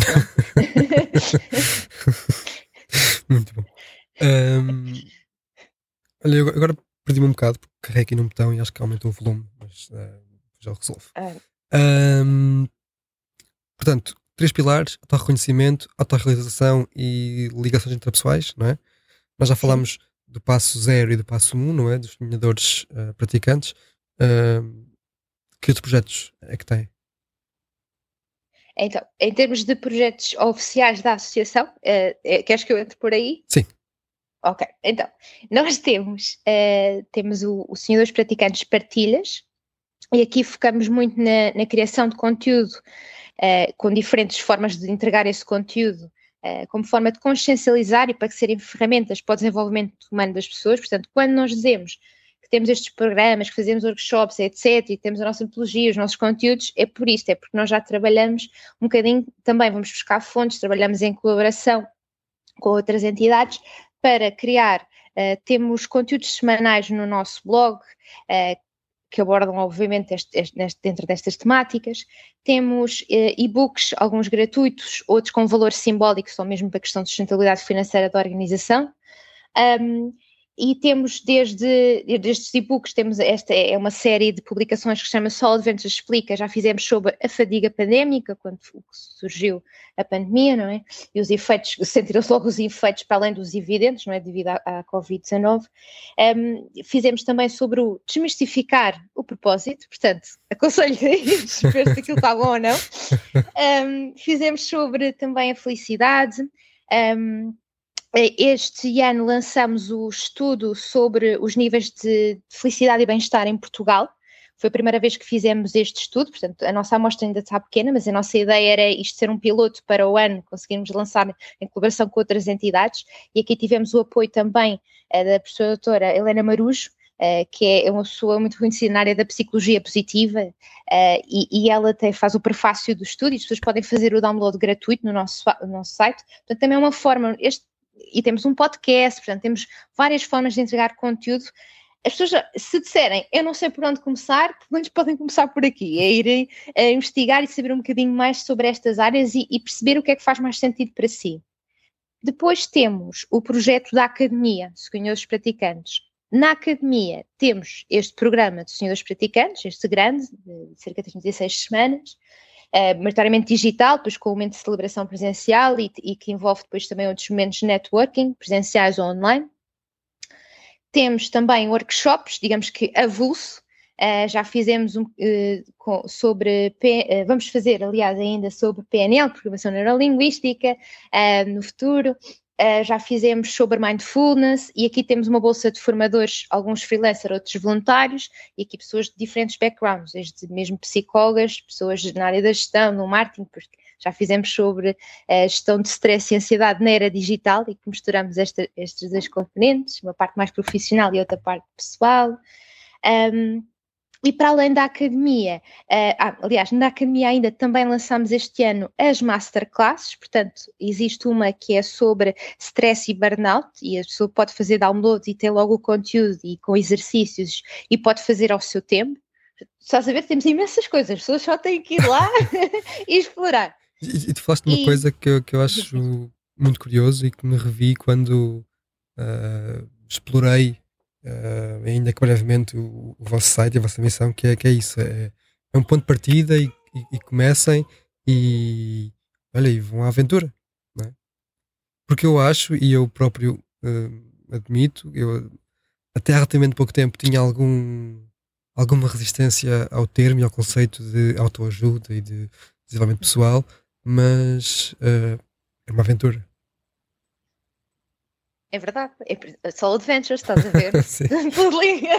Muito bom. Um, olha, eu agora perdi-me um bocado porque carreguei aqui num botão e acho que aumentou o volume, mas uh, já o resolve. Ah. Um, portanto, três pilares: autorreconhecimento, autorrealização e ligações interpessoais, não é? Nós já falámos Sim. do passo zero e do passo um, não é? Dos caminhadores uh, praticantes. Uh, que outros projetos é que tem? Então, em termos de projetos oficiais da associação, uh, é, queres que eu entre por aí? Sim. Ok, então, nós temos, uh, temos o, o Senhor dos Praticantes Partilhas, e aqui focamos muito na, na criação de conteúdo, uh, com diferentes formas de entregar esse conteúdo, uh, como forma de consciencializar e para que serem ferramentas para o desenvolvimento humano das pessoas. Portanto, quando nós dizemos que temos estes programas, que fazemos workshops, etcétera, e temos a nossa metodologia, os nossos conteúdos, é por isto, é porque nós já trabalhamos um bocadinho, também vamos buscar fontes, trabalhamos em colaboração com outras entidades para criar, uh, temos conteúdos semanais no nosso blog, uh, que abordam, obviamente, este, este, este, dentro destas temáticas. Temos uh, e-books, alguns gratuitos, outros com valor simbólico, só mesmo para a questão de sustentabilidade financeira da organização. Um, e temos desde, desde estes e-books, temos esta é uma série de publicações que se chama Sol Adventures Explica, já fizemos sobre a fadiga pandémica, quando surgiu a pandemia, não é? E os efeitos, sentiram-se logo os efeitos para além dos evidentes, não é? Devido à, à covid dezanove. Um, fizemos também sobre o desmistificar o propósito, portanto, aconselho a isso, ver se aquilo está bom ou não. Um, fizemos sobre também a felicidade. Um, Este ano lançamos o estudo sobre os níveis de felicidade e bem-estar em Portugal. Foi a primeira vez que fizemos este estudo, portanto a nossa amostra ainda está pequena, mas a nossa ideia era isto ser um piloto para o ano, conseguirmos lançar em colaboração com outras entidades, e aqui tivemos o apoio também uh, da professora doutora Helena Marujo, uh, que é uma pessoa muito conhecida na área da psicologia positiva, uh, e, e ela tem, faz o prefácio do estudo, e as pessoas podem fazer o download gratuito no nosso, no nosso site. Portanto, também é uma forma, este e temos um podcast, portanto temos várias formas de entregar conteúdo. As pessoas, se disserem, eu não sei por onde começar, pelo menos podem começar por aqui, é irem a investigar e saber um bocadinho mais sobre estas áreas e, e perceber o que é que faz mais sentido para si. Depois temos o projeto da Academia de Senhores Praticantes. Na Academia temos este programa de Senhores Praticantes, este grande, de cerca de trinta e seis semanas, Uh, maioritariamente digital, depois com o momento de celebração presencial e, e que envolve depois também outros momentos de networking, presenciais ou online. Temos também workshops, digamos que avulso, uh, já fizemos um, uh, com, sobre, P, uh, vamos fazer aliás ainda sobre P N L, Programação Neurolinguística, uh, no futuro. Uh, já fizemos sobre mindfulness e aqui temos uma bolsa de formadores, alguns freelancers, outros voluntários, e aqui pessoas de diferentes backgrounds, desde mesmo psicólogas, pessoas na área da gestão, no marketing, porque já fizemos sobre a uh, gestão de stress e ansiedade na era digital e que misturamos esta, estes dois componentes, uma parte mais profissional e outra parte pessoal. Um, E para além da academia, uh, ah, aliás, na academia ainda também lançamos este ano as masterclasses, portanto, existe uma que é sobre stress e burnout, e a pessoa pode fazer download e ter logo o conteúdo e com exercícios e pode fazer ao seu tempo. Só saber que temos imensas coisas, as pessoas só têm que ir lá e explorar. E, e tu falaste de uma e... coisa que eu, que eu acho muito curioso e que me revi quando uh, explorei Uh, ainda que brevemente o, o vosso site e a vossa missão, que é, que é isso, é é um ponto de partida e, e, e comecem e, olha, e vão à aventura, não é? Porque eu acho, e eu próprio uh, admito, eu até há relativamente pouco tempo tinha algum, alguma resistência ao termo e ao conceito de autoajuda e de desenvolvimento pessoal, mas uh, é uma aventura. É verdade, é Soul Adventures, estás a ver? Tudo liga.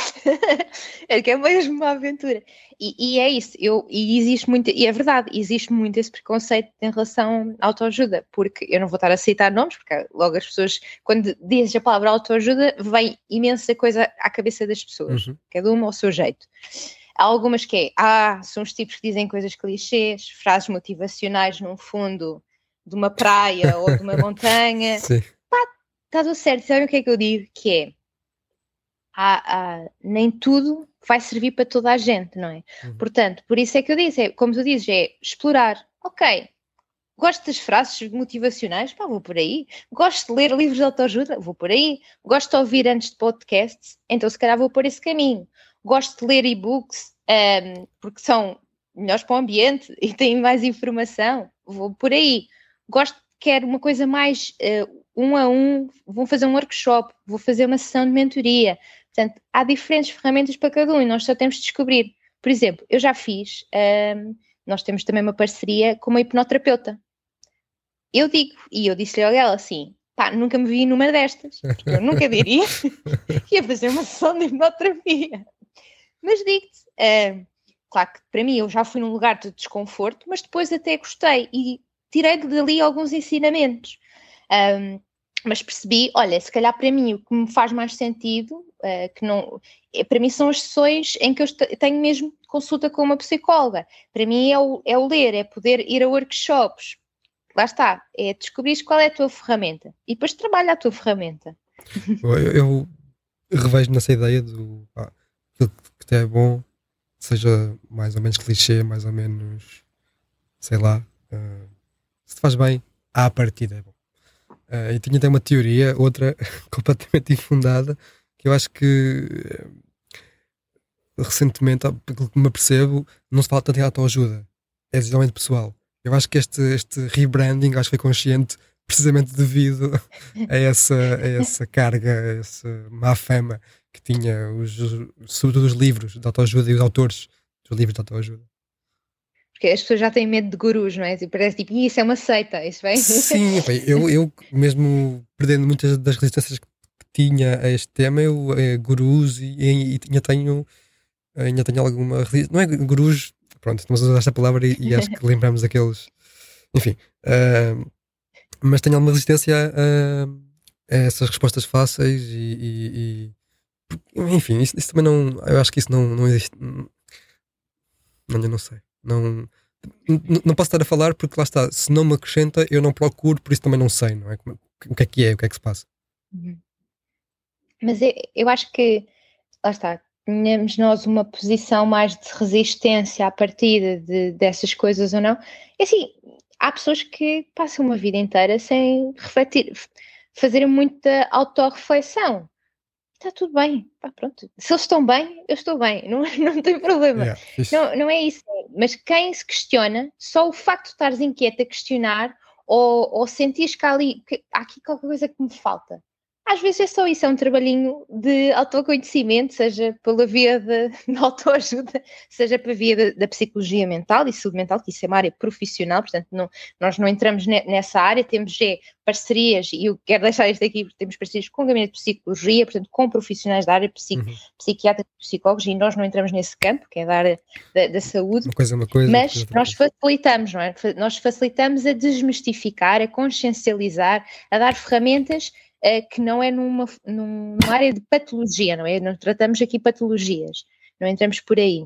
É que é mesmo uma aventura. E, e é isso, eu, e existe muito, e é verdade, existe muito esse preconceito em relação à autoajuda, porque eu não vou estar a citar nomes, porque logo as pessoas, quando dizes a palavra autoajuda, vem imensa coisa à cabeça das pessoas, uhum. cada uma ao seu jeito. Há algumas que é, ah, são os tipos que dizem coisas clichês, frases motivacionais num fundo de uma praia ou de uma montanha. Sim. Está tudo certo, sabem o que é que eu digo? Que é, há, há, nem tudo vai servir para toda a gente, não é? Uhum. Portanto, por isso é que eu disse, é, como tu dizes, é explorar. Ok, gosto das frases motivacionais, pá, vou por aí. Gosto de ler livros de autoajuda, vou por aí. Gosto de ouvir antes de podcasts, então se calhar vou por esse caminho. Gosto de ler e-books, um, porque são melhores para o ambiente e têm mais informação, vou por aí. Gosto, quero uma coisa mais... Uh, um a um, vou fazer um workshop, vou fazer uma sessão de mentoria. Portanto, há diferentes ferramentas para cada um e nós só temos de descobrir. Por exemplo, eu já fiz, um, nós temos também uma parceria com uma hipnoterapeuta. Eu digo, e eu disse-lhe a ela assim, pá, nunca me vi numa destas, porque eu nunca diria que ia fazer uma sessão de hipnoterapia. Mas digo-te, um, claro que para mim eu já fui num lugar de desconforto, mas depois até gostei e tirei dali alguns ensinamentos. Um, mas percebi, olha, se calhar para mim o que me faz mais sentido, uh, que não, é, para mim são as sessões em que eu tenho mesmo consulta com uma psicóloga. Para mim é o, é o ler, é poder ir a workshops. Lá está, é descobrir qual é a tua ferramenta e depois trabalha a tua ferramenta. Eu, eu revejo nessa ideia do ah, aquilo que até é bom, seja mais ou menos clichê, mais ou menos, sei lá, uh, se te faz bem, à partida é bom. Uh, eu tinha até uma teoria, outra completamente infundada, que eu acho que uh, recentemente, pelo que me apercebo, não se fala tanto em autoajuda, é desenvolvimento pessoal. Eu acho que este, este rebranding acho que foi consciente precisamente devido a essa, a essa carga, a essa má fama que tinha os, sobretudo os livros de autoajuda e os autores dos livros de autoajuda. Porque as pessoas já têm medo de gurus, não é? E parece tipo, isso é uma seita, isso vem? Sim, bem, eu, eu mesmo perdendo muitas das resistências que tinha a este tema, eu é, gurus e, e, e ainda tenho ainda tenho alguma resistência. Não é gurus, pronto, estamos a usar esta palavra e, e acho que lembramos aqueles, enfim, uh, mas tenho alguma resistência a, a essas respostas fáceis e, e, e enfim, isso, isso também não, eu acho que isso não, não existe. Não, eu não sei, não. Não posso estar a falar porque lá está, se não me acrescenta eu não procuro, por isso também não sei, não é? O que é que é, o que é que se passa. Uhum. Mas eu, eu acho que, lá está, tínhamos nós uma posição mais de resistência à partida de, dessas coisas ou não. É assim, há pessoas que passam uma vida inteira sem refletir, fazerem muita autorreflexão. Está tudo bem, pá, pronto. Se eles estão bem, eu estou bem, não, não tem problema. Yeah, não, não é isso. Mas quem se questiona, só o facto de estares inquieta a questionar ou, ou sentires que há, ali, que há aqui qualquer coisa que me falta. Às vezes é só isso, é um trabalhinho de autoconhecimento, seja pela via de, de autoajuda, seja pela via da, da psicologia mental e saúde mental, que isso é uma área profissional, portanto não, nós não entramos ne, nessa área, temos é, parcerias, e eu quero deixar isto aqui, porque temos parcerias com o gabinete de psicologia, portanto com profissionais da área psico, uhum. psiquiatras e psicólogos, e nós não entramos nesse campo, que é da área da, da saúde, uma coisa, uma coisa, mas coisa, nós facilitamos, não é? Nós facilitamos a desmistificar, a consciencializar, a dar ferramentas Uh, que não é numa, numa área de patologia, não é? Não tratamos aqui patologias, não entramos por aí.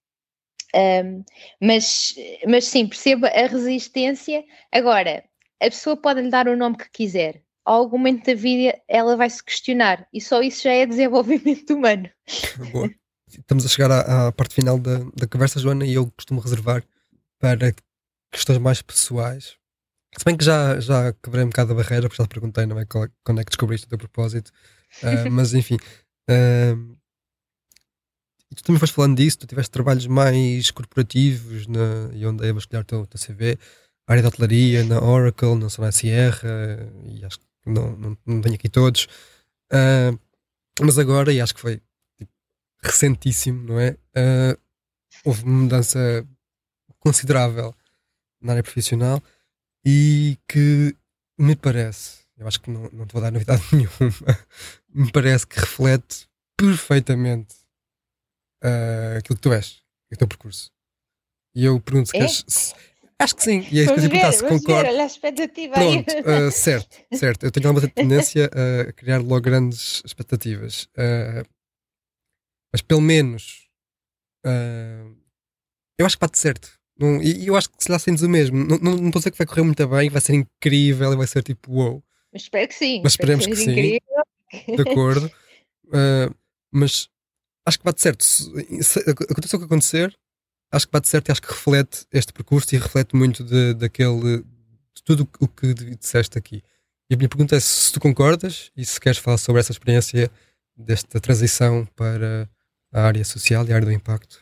Um, mas, mas sim, perceba a resistência. Agora, a pessoa pode lhe dar o nome que quiser. A algum momento da vida ela vai se questionar e só isso já é desenvolvimento humano. Boa. Estamos a chegar à, à parte final da, da conversa, Joana, e eu costumo reservar para questões mais pessoais. Se bem que já, já quebrei um bocado a barreira, porque já te perguntei, não é? Quando é que descobriste o teu propósito? Uh, mas enfim, uh, tu também foste falando disso, tu tiveste trabalhos mais corporativos na, e onde é vasculhar o teu, o teu C V, a área da hotelaria, na Oracle, na Sonai Sierra, e acho que não, não, não tenho aqui todos. Uh, mas agora, e acho que foi tipo, recentíssimo, não é? Uh, houve uma mudança considerável na área profissional e que me parece, eu acho que não, não te vou dar novidade nenhuma, me parece que reflete perfeitamente uh, aquilo que tu és, o teu percurso. E eu pergunto se É? queres. Se, acho que sim, e é isso que eu Vamos ia perguntar ver, se vamos ver, concordo. olha a expectativa Pronto, aí. uh, certo, certo. Eu tenho alguma tendência a criar logo grandes expectativas. Uh, mas pelo menos uh, eu acho que bate certo. Não, e e eu acho que se lá sentes o mesmo. Não, não, não estou a dizer que vai correr muito bem, vai ser incrível e vai ser tipo wow. Mas espero que sim, Mas espero que esperemos que seja sim, incrível. de acordo. Uh, mas acho que bate certo. Se, se aconteça o que acontecer, acho que bate certo e acho que reflete este percurso e reflete muito de, daquele, de tudo o que disseste aqui. E a minha pergunta é se tu concordas e se queres falar sobre essa experiência desta transição para a área social e a área do impacto.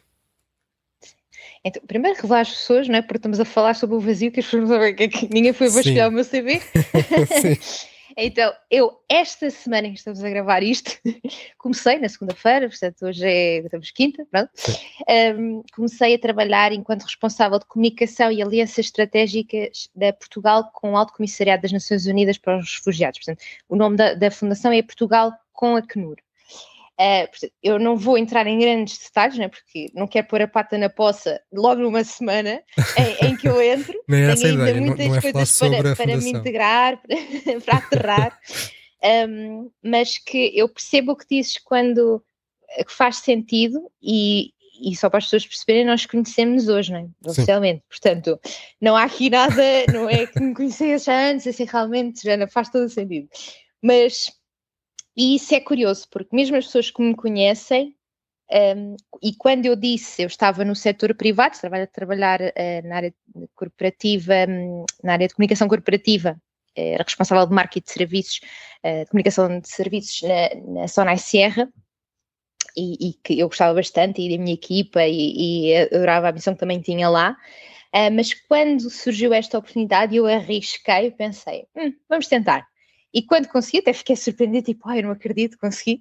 Então, primeiro revelar às pessoas, não é? Porque estamos a falar sobre o vazio que as pessoas não sabem que, é que ninguém foi vasculhar Sim. o meu C V. Sim. Então, eu, esta semana em que estamos a gravar isto, comecei na segunda-feira, portanto, hoje é, estamos quinta, pronto. Um, comecei a trabalhar enquanto responsável de comunicação e alianças estratégicas da Portugal com o Alto Comissariado das Nações Unidas para os Refugiados. Portanto, o nome da, da fundação é Portugal com a Acnur. Uh, portanto, eu não vou entrar em grandes detalhes, né, porque não quero pôr a pata na poça logo numa semana em, em que eu entro. Não é essa Tenho a ainda ideia, não, muitas não é falar coisas sobre para, a para me fundação. integrar, para, para aterrar. Um, mas que eu percebo o que dizes quando que faz sentido e, e só para as pessoas perceberem, nós conhecemos hoje, não é? Oficialmente. Portanto, não há aqui nada, não é que me conheces já antes, assim, realmente já não faz todo o sentido. Mas, e isso é curioso, porque mesmo as pessoas que me conhecem, um, e quando eu disse, eu estava no setor privado, trabalho a trabalhar uh, na área corporativa, um, na área de comunicação corporativa, era responsável de marketing de serviços, uh, de comunicação de serviços na, na Sonai Sierra, e, e que eu gostava bastante, e da minha equipa, e, e adorava a missão que também tinha lá, uh, mas quando surgiu esta oportunidade, eu arrisquei, pensei, hum, vamos tentar. E quando consegui, até fiquei surpreendida, tipo, ai, eu não acredito, consegui,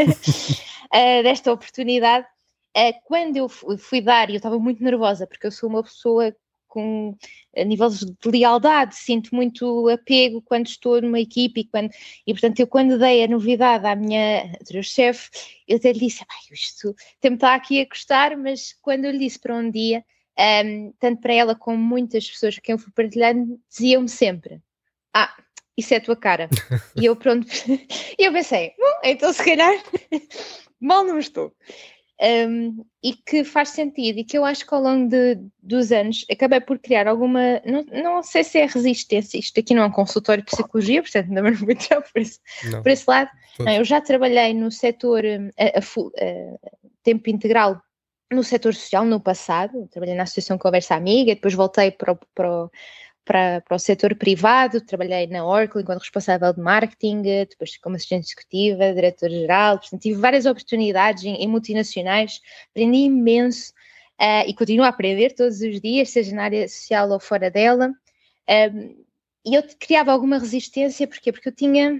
uh, desta oportunidade. Uh, quando eu fui, fui dar, e eu estava muito nervosa, porque eu sou uma pessoa com níveis de lealdade, sinto muito apego quando estou numa equipe, e, quando, e portanto eu quando dei a novidade à minha anterior chefe, eu até lhe disse, isto até-me está aqui a custar, mas quando eu lhe disse para um dia, um, tanto para ela como muitas pessoas com quem eu fui partilhando, diziam-me sempre, ah, isso é a tua cara. E eu pronto, e eu pensei, bom, então se calhar mal não estou. Um, e que faz sentido, e que eu acho que ao longo de, dos anos acabei por criar alguma, não, não sei se é resistência, isto aqui não é um consultório de psicologia, portanto não me vou entrar por esse, por esse lado. Não, eu já trabalhei no setor a, a, a, tempo integral no setor social no passado, trabalhei na Associação Conversa Amiga, depois voltei para o, para o Para, para o setor privado, trabalhei na Oracle enquanto responsável de marketing, depois como assistente executiva, diretora-geral, portanto tive várias oportunidades em, em multinacionais, aprendi imenso uh, e continuo a aprender todos os dias, seja na área social ou fora dela, um, e eu criava alguma resistência, porquê? Porque eu tinha,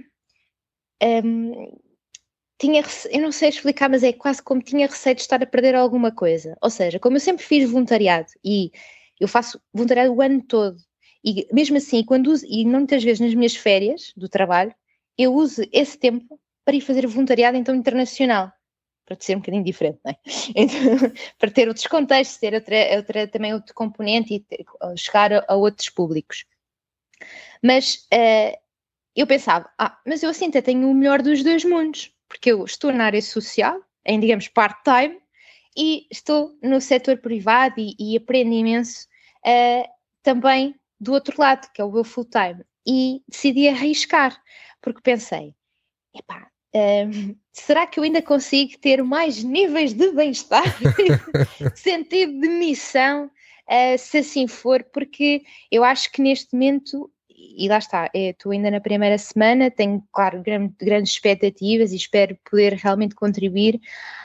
um, tinha, eu não sei explicar, mas é quase como tinha receio de estar a perder alguma coisa, ou seja, como eu sempre fiz voluntariado, e eu faço voluntariado o ano todo, e mesmo assim, quando uso, e muitas vezes nas minhas férias do trabalho, eu uso esse tempo para ir fazer voluntariado então internacional, para ser um bocadinho diferente, não é? Então, para ter outros contextos, ter outra, outra, também outro componente e ter, chegar a, a outros públicos. Mas uh, eu pensava, ah, mas eu assim até tenho o melhor dos dois mundos, porque eu estou na área social, em digamos part-time, e estou no setor privado e, e aprendo imenso uh, também do outro lado, que é o meu full-time, e decidi arriscar, porque pensei, epá, um, será que eu ainda consigo ter mais níveis de bem-estar, sentido de missão, uh, se assim for, porque eu acho que neste momento, e lá está, estou ainda na primeira semana, tenho, claro, grande, grandes expectativas e espero poder realmente contribuir.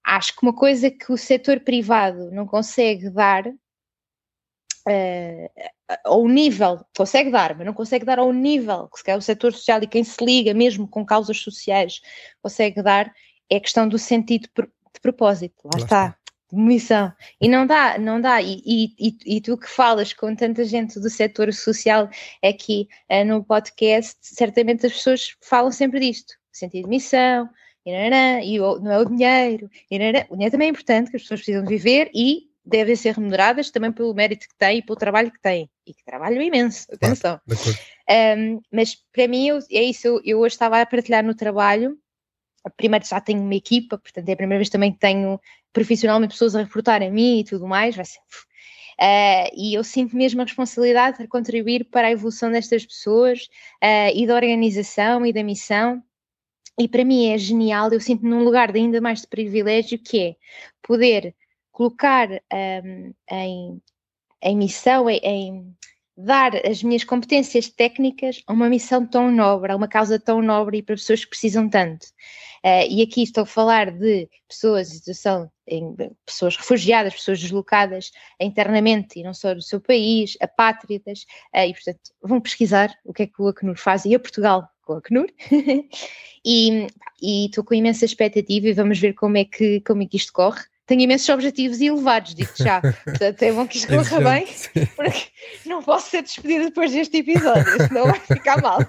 acho que uma coisa que o setor privado não consegue dar, uh, ao nível, consegue dar, mas não consegue dar ao nível que se calhar o setor social e quem se liga mesmo com causas sociais consegue dar, é a questão do sentido de propósito. Lá, Lá está. está. Missão. E não dá, não dá. E, e, e tu que falas com tanta gente do setor social aqui uh, no podcast, certamente as pessoas falam sempre disto. Sentido de missão, e, nanana, e o, não é o dinheiro. E nanana. O dinheiro também é importante, que as pessoas precisam de viver e devem ser remuneradas também pelo mérito que têm e pelo trabalho que têm. E que trabalho imenso, atenção. Ah, um, mas para mim eu, é isso, eu, eu hoje estava a partilhar no trabalho. Primeiro já tenho uma equipa, portanto é a primeira vez também que tenho profissionalmente pessoas a reportar a mim e tudo mais, vai ser... Uh, e eu sinto mesmo a responsabilidade de contribuir para a evolução destas pessoas uh, e da organização e da missão, e para mim é genial, eu sinto num lugar de ainda mais de privilégio, que é poder colocar um, em, em missão, em, em dar as minhas competências técnicas a uma missão tão nobre, a uma causa tão nobre e para pessoas que precisam tanto. Uh, e aqui estou a falar de pessoas, situação, em, pessoas refugiadas, pessoas deslocadas internamente e não só do seu país, apátridas, uh, e portanto vão pesquisar o que é que o Acnur faz e a Portugal com o Acnur. e, e estou com imensa expectativa e vamos ver como é que, como é que isto corre. Tenho imensos objetivos elevados, digo-te já. Portanto, é bom que isto corra bem, porque não posso ser despedida depois deste episódio, senão vai ficar mal.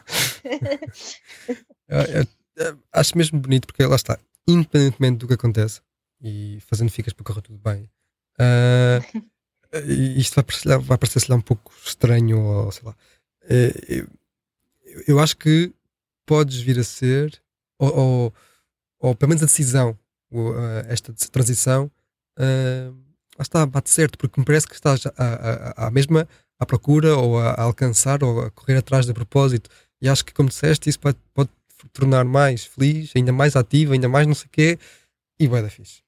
eu, eu, eu acho mesmo bonito, porque lá está, independentemente do que acontece, e fazendo ficas para correr tudo bem, uh, isto vai parecer, vai parecer sei lá, um pouco estranho, ou sei lá. Uh, eu, eu acho que podes vir a ser, ou, ou, ou pelo menos a decisão, esta transição, uh, lá está, bate certo, porque me parece que estás à, à, à mesma à procura ou a, a alcançar ou a correr atrás do propósito, e acho que, como disseste, isso pode, pode tornar mais feliz, ainda mais ativo, ainda mais não sei o quê, e vai dar fixe.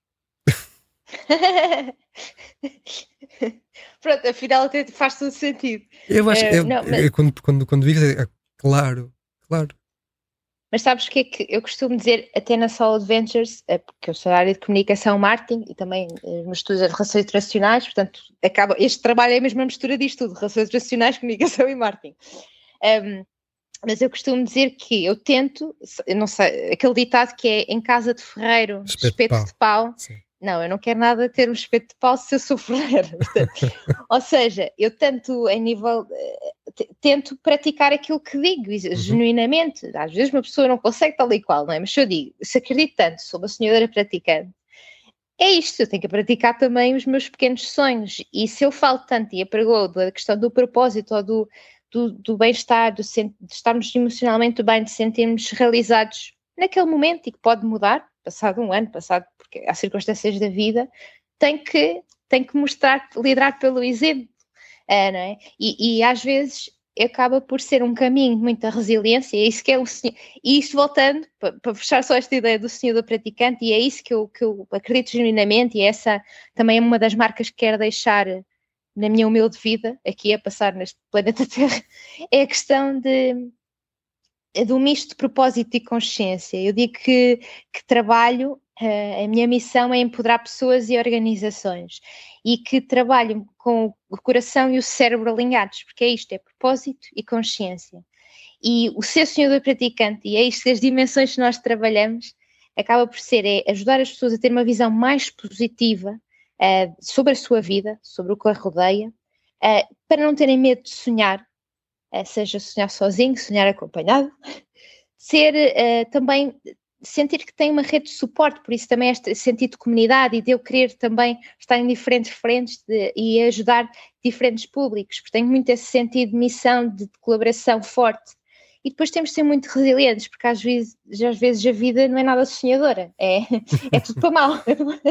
Pronto, afinal até faz todo sentido. Eu acho, uh, eu, não, mas... eu, quando, quando, quando vi, é, claro, claro. Mas sabes o que é que eu costumo dizer até na Solid Ventures, porque eu sou da área de comunicação, marketing e também me estudo de relações internacionais, portanto, acaba, este trabalho é a mesma mistura disto tudo, relações internacionais, comunicação e marketing. Um, mas eu costumo dizer que eu tento, eu não sei, aquele ditado que é em casa de ferreiro, espeto, espeto de pau. De pau. Não, eu não quero nada ter um espeto de pau se eu sou ferreiro. Ou seja, eu tanto em nível... tento praticar aquilo que digo, uhum. genuinamente. Às vezes uma pessoa não consegue tal e qual, não é? Mas se eu digo, se acredito tanto, sou uma senhora praticante, é isto, eu tenho que praticar também os meus pequenos sonhos. E se eu falo tanto, e apregou da questão do propósito ou do, do, do bem-estar, do, de estarmos emocionalmente bem, de sentirmos realizados naquele momento e que pode mudar, passado um ano, passado, porque há circunstâncias da vida, tem que, tem que mostrar, liderar pelo exemplo. É, não é? E, e às vezes acaba por ser um caminho de muita resiliência, é isso que é o senhor, e isto voltando, para, para fechar só esta ideia do senhor do praticante, e é isso que eu, que eu acredito genuinamente, e essa também é uma das marcas que quero deixar na minha humilde vida, aqui a passar neste planeta Terra, é a questão de, de um misto de propósito e consciência. Eu digo que, que trabalho, a minha missão é empoderar pessoas e organizações, e que trabalho com o coração e o cérebro alinhados, porque é isto, é propósito e consciência. E o ser senhor do praticante, e é isto que as dimensões que nós trabalhamos, acaba por ser é ajudar as pessoas a ter uma visão mais positiva uh, sobre a sua vida, sobre o que a rodeia, uh, para não terem medo de sonhar, uh, seja sonhar sozinho, sonhar acompanhado, ser uh, também... sentir que tem uma rede de suporte, por isso também este sentido de comunidade e de eu querer também estar em diferentes frentes de, e ajudar diferentes públicos, porque tenho muito esse sentido de missão, de, de colaboração forte. E depois temos de ser muito resilientes, porque às vezes, às vezes a vida não é nada sonhadora, é, é tudo para mal,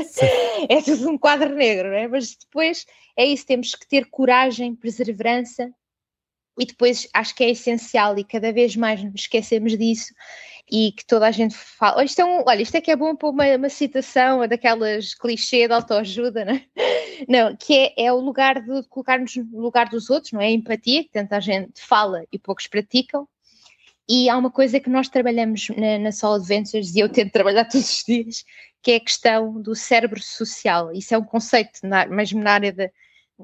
é tudo um quadro negro, não é? Mas depois é isso, temos que ter coragem, perseverança, e depois acho que é essencial e cada vez mais nos esquecemos disso, e que toda a gente fala, olha, isto é, um, olha, isto é que é bom para uma, uma citação, daquelas clichê de autoajuda, não é? Não, que é, é o lugar de colocar-nos no lugar dos outros, não é? A empatia, que tanta gente fala e poucos praticam, E há uma coisa que nós trabalhamos na, na Solid Ventures, e eu tento trabalhar todos os dias, que é a questão do cérebro social. Isso é um conceito, na, mesmo na área de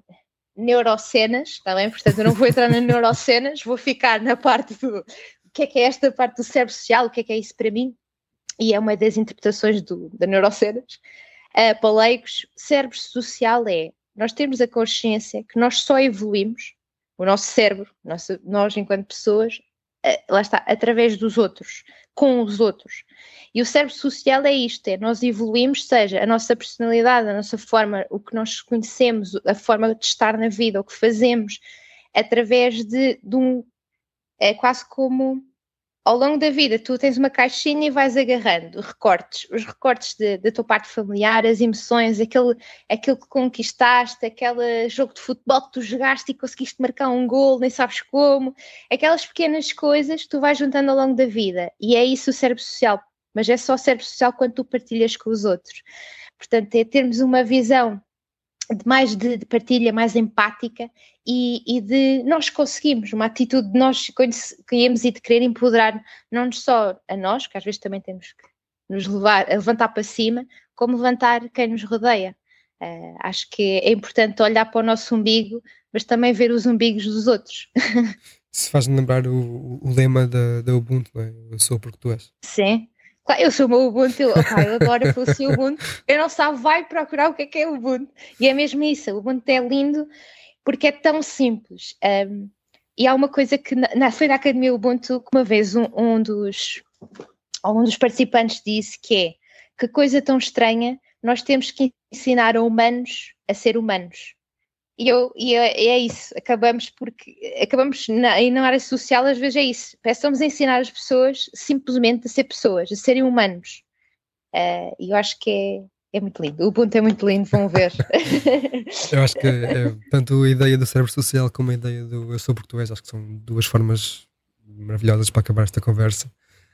neurocenas, está bem? Portanto, eu não vou entrar nas neurocenas, vou ficar na parte do... O que é que é esta parte do cérebro social? O que é que é isso para mim? E é uma das interpretações do, da neurocenas. Uh, para leigos, cérebro social é nós temos a consciência que nós só evoluímos, o nosso cérebro, nosso, nós enquanto pessoas, uh, lá está, através dos outros, com os outros. E o cérebro social é isto, é nós evoluímos, seja a nossa personalidade, a nossa forma, o que nós conhecemos, a forma de estar na vida, o que fazemos, através de, de um, é quase como, ao longo da vida, tu tens uma caixinha e vais agarrando recortes, os recortes da tua parte familiar, as emoções, aquele, aquilo que conquistaste, aquele jogo de futebol que tu jogaste e conseguiste marcar um gol, nem sabes como, aquelas pequenas coisas que tu vais juntando ao longo da vida, e é isso o cérebro social. Mas é só o cérebro social quando tu partilhas com os outros. Portanto, é termos uma visão de mais de, de partilha, mais empática e, e de nós conseguimos, uma atitude de nós queremos e de querer empoderar não só a nós, que às vezes também temos que nos levar, a levantar para cima, como levantar quem nos rodeia. Uh, acho que é importante olhar para o nosso umbigo, mas também ver os umbigos dos outros. Isso faz-me lembrar o, o lema da, da Ubuntu, não é? Eu sou porque tu és. Sim. Claro, eu sou o meu Ubuntu, eu, opa, eu adoro o seu Ubuntu, eu não sabe, vai procurar o que é que é o Ubuntu, e é mesmo isso, o Ubuntu é lindo porque é tão simples, um, e há uma coisa que na, foi na Academia Ubuntu que uma vez um, um, dos, um dos participantes disse que é, que coisa tão estranha, nós temos que ensinar a humanos a ser humanos. E, eu, e é, é isso, acabamos porque acabamos na, e na área social às vezes é isso, estamos a ensinar as pessoas simplesmente a ser pessoas, a serem humanos, uh, e eu acho que é, é muito lindo, o Ubuntu é muito lindo, vão ver. Eu acho que é, tanto a ideia do cérebro social como a ideia do eu sou português, acho que são duas formas maravilhosas para acabar esta conversa.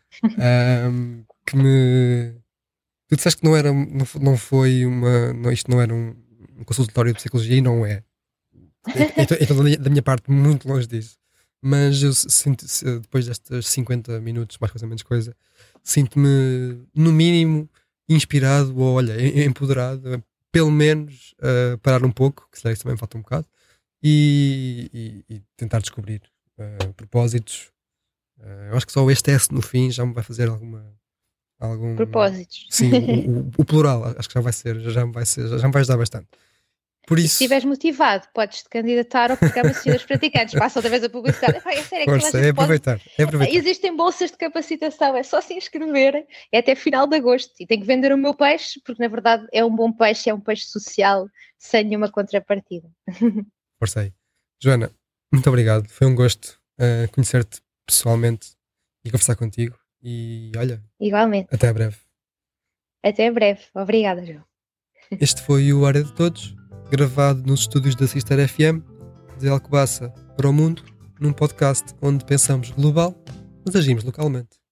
um, que me tu disseste que não era, não, não foi uma, não, isto não era um, um consultório de psicologia e não é. Então, então da minha parte, muito longe disso. Mas eu sinto, depois destes cinquenta minutos, mais coisa menos coisa, sinto-me, no mínimo, inspirado ou, olha, empoderado, pelo menos, uh, parar um pouco, que será isso também falta um bocado, e, e, e tentar descobrir uh, propósitos. Uh, eu acho que só o este S no fim já me vai fazer alguma. Algum, propósitos. Sim, o, o, o plural, acho que já vai ser, já me vai, ser, já me vai ajudar bastante. Por isso... Se estiveres motivado, podes te candidatar ao programa Senhor dos Praticantes. Passa outra vez a publicidade. É sério, Força, é aproveitar, pode... é aproveitar. Existem bolsas de capacitação, é só se inscreverem. É até final de agosto. E tenho que vender o meu peixe, porque na verdade é um bom peixe, é um peixe social, sem nenhuma contrapartida. Força aí. Joana, muito obrigado. Foi um gosto uh, conhecer-te pessoalmente e conversar contigo. E olha, igualmente. Até breve. Até breve. Obrigada, João. Este foi o Área de Todos, gravado nos estúdios da Sister F M, de Alcobaça para o mundo, num podcast onde pensamos global, mas agimos localmente.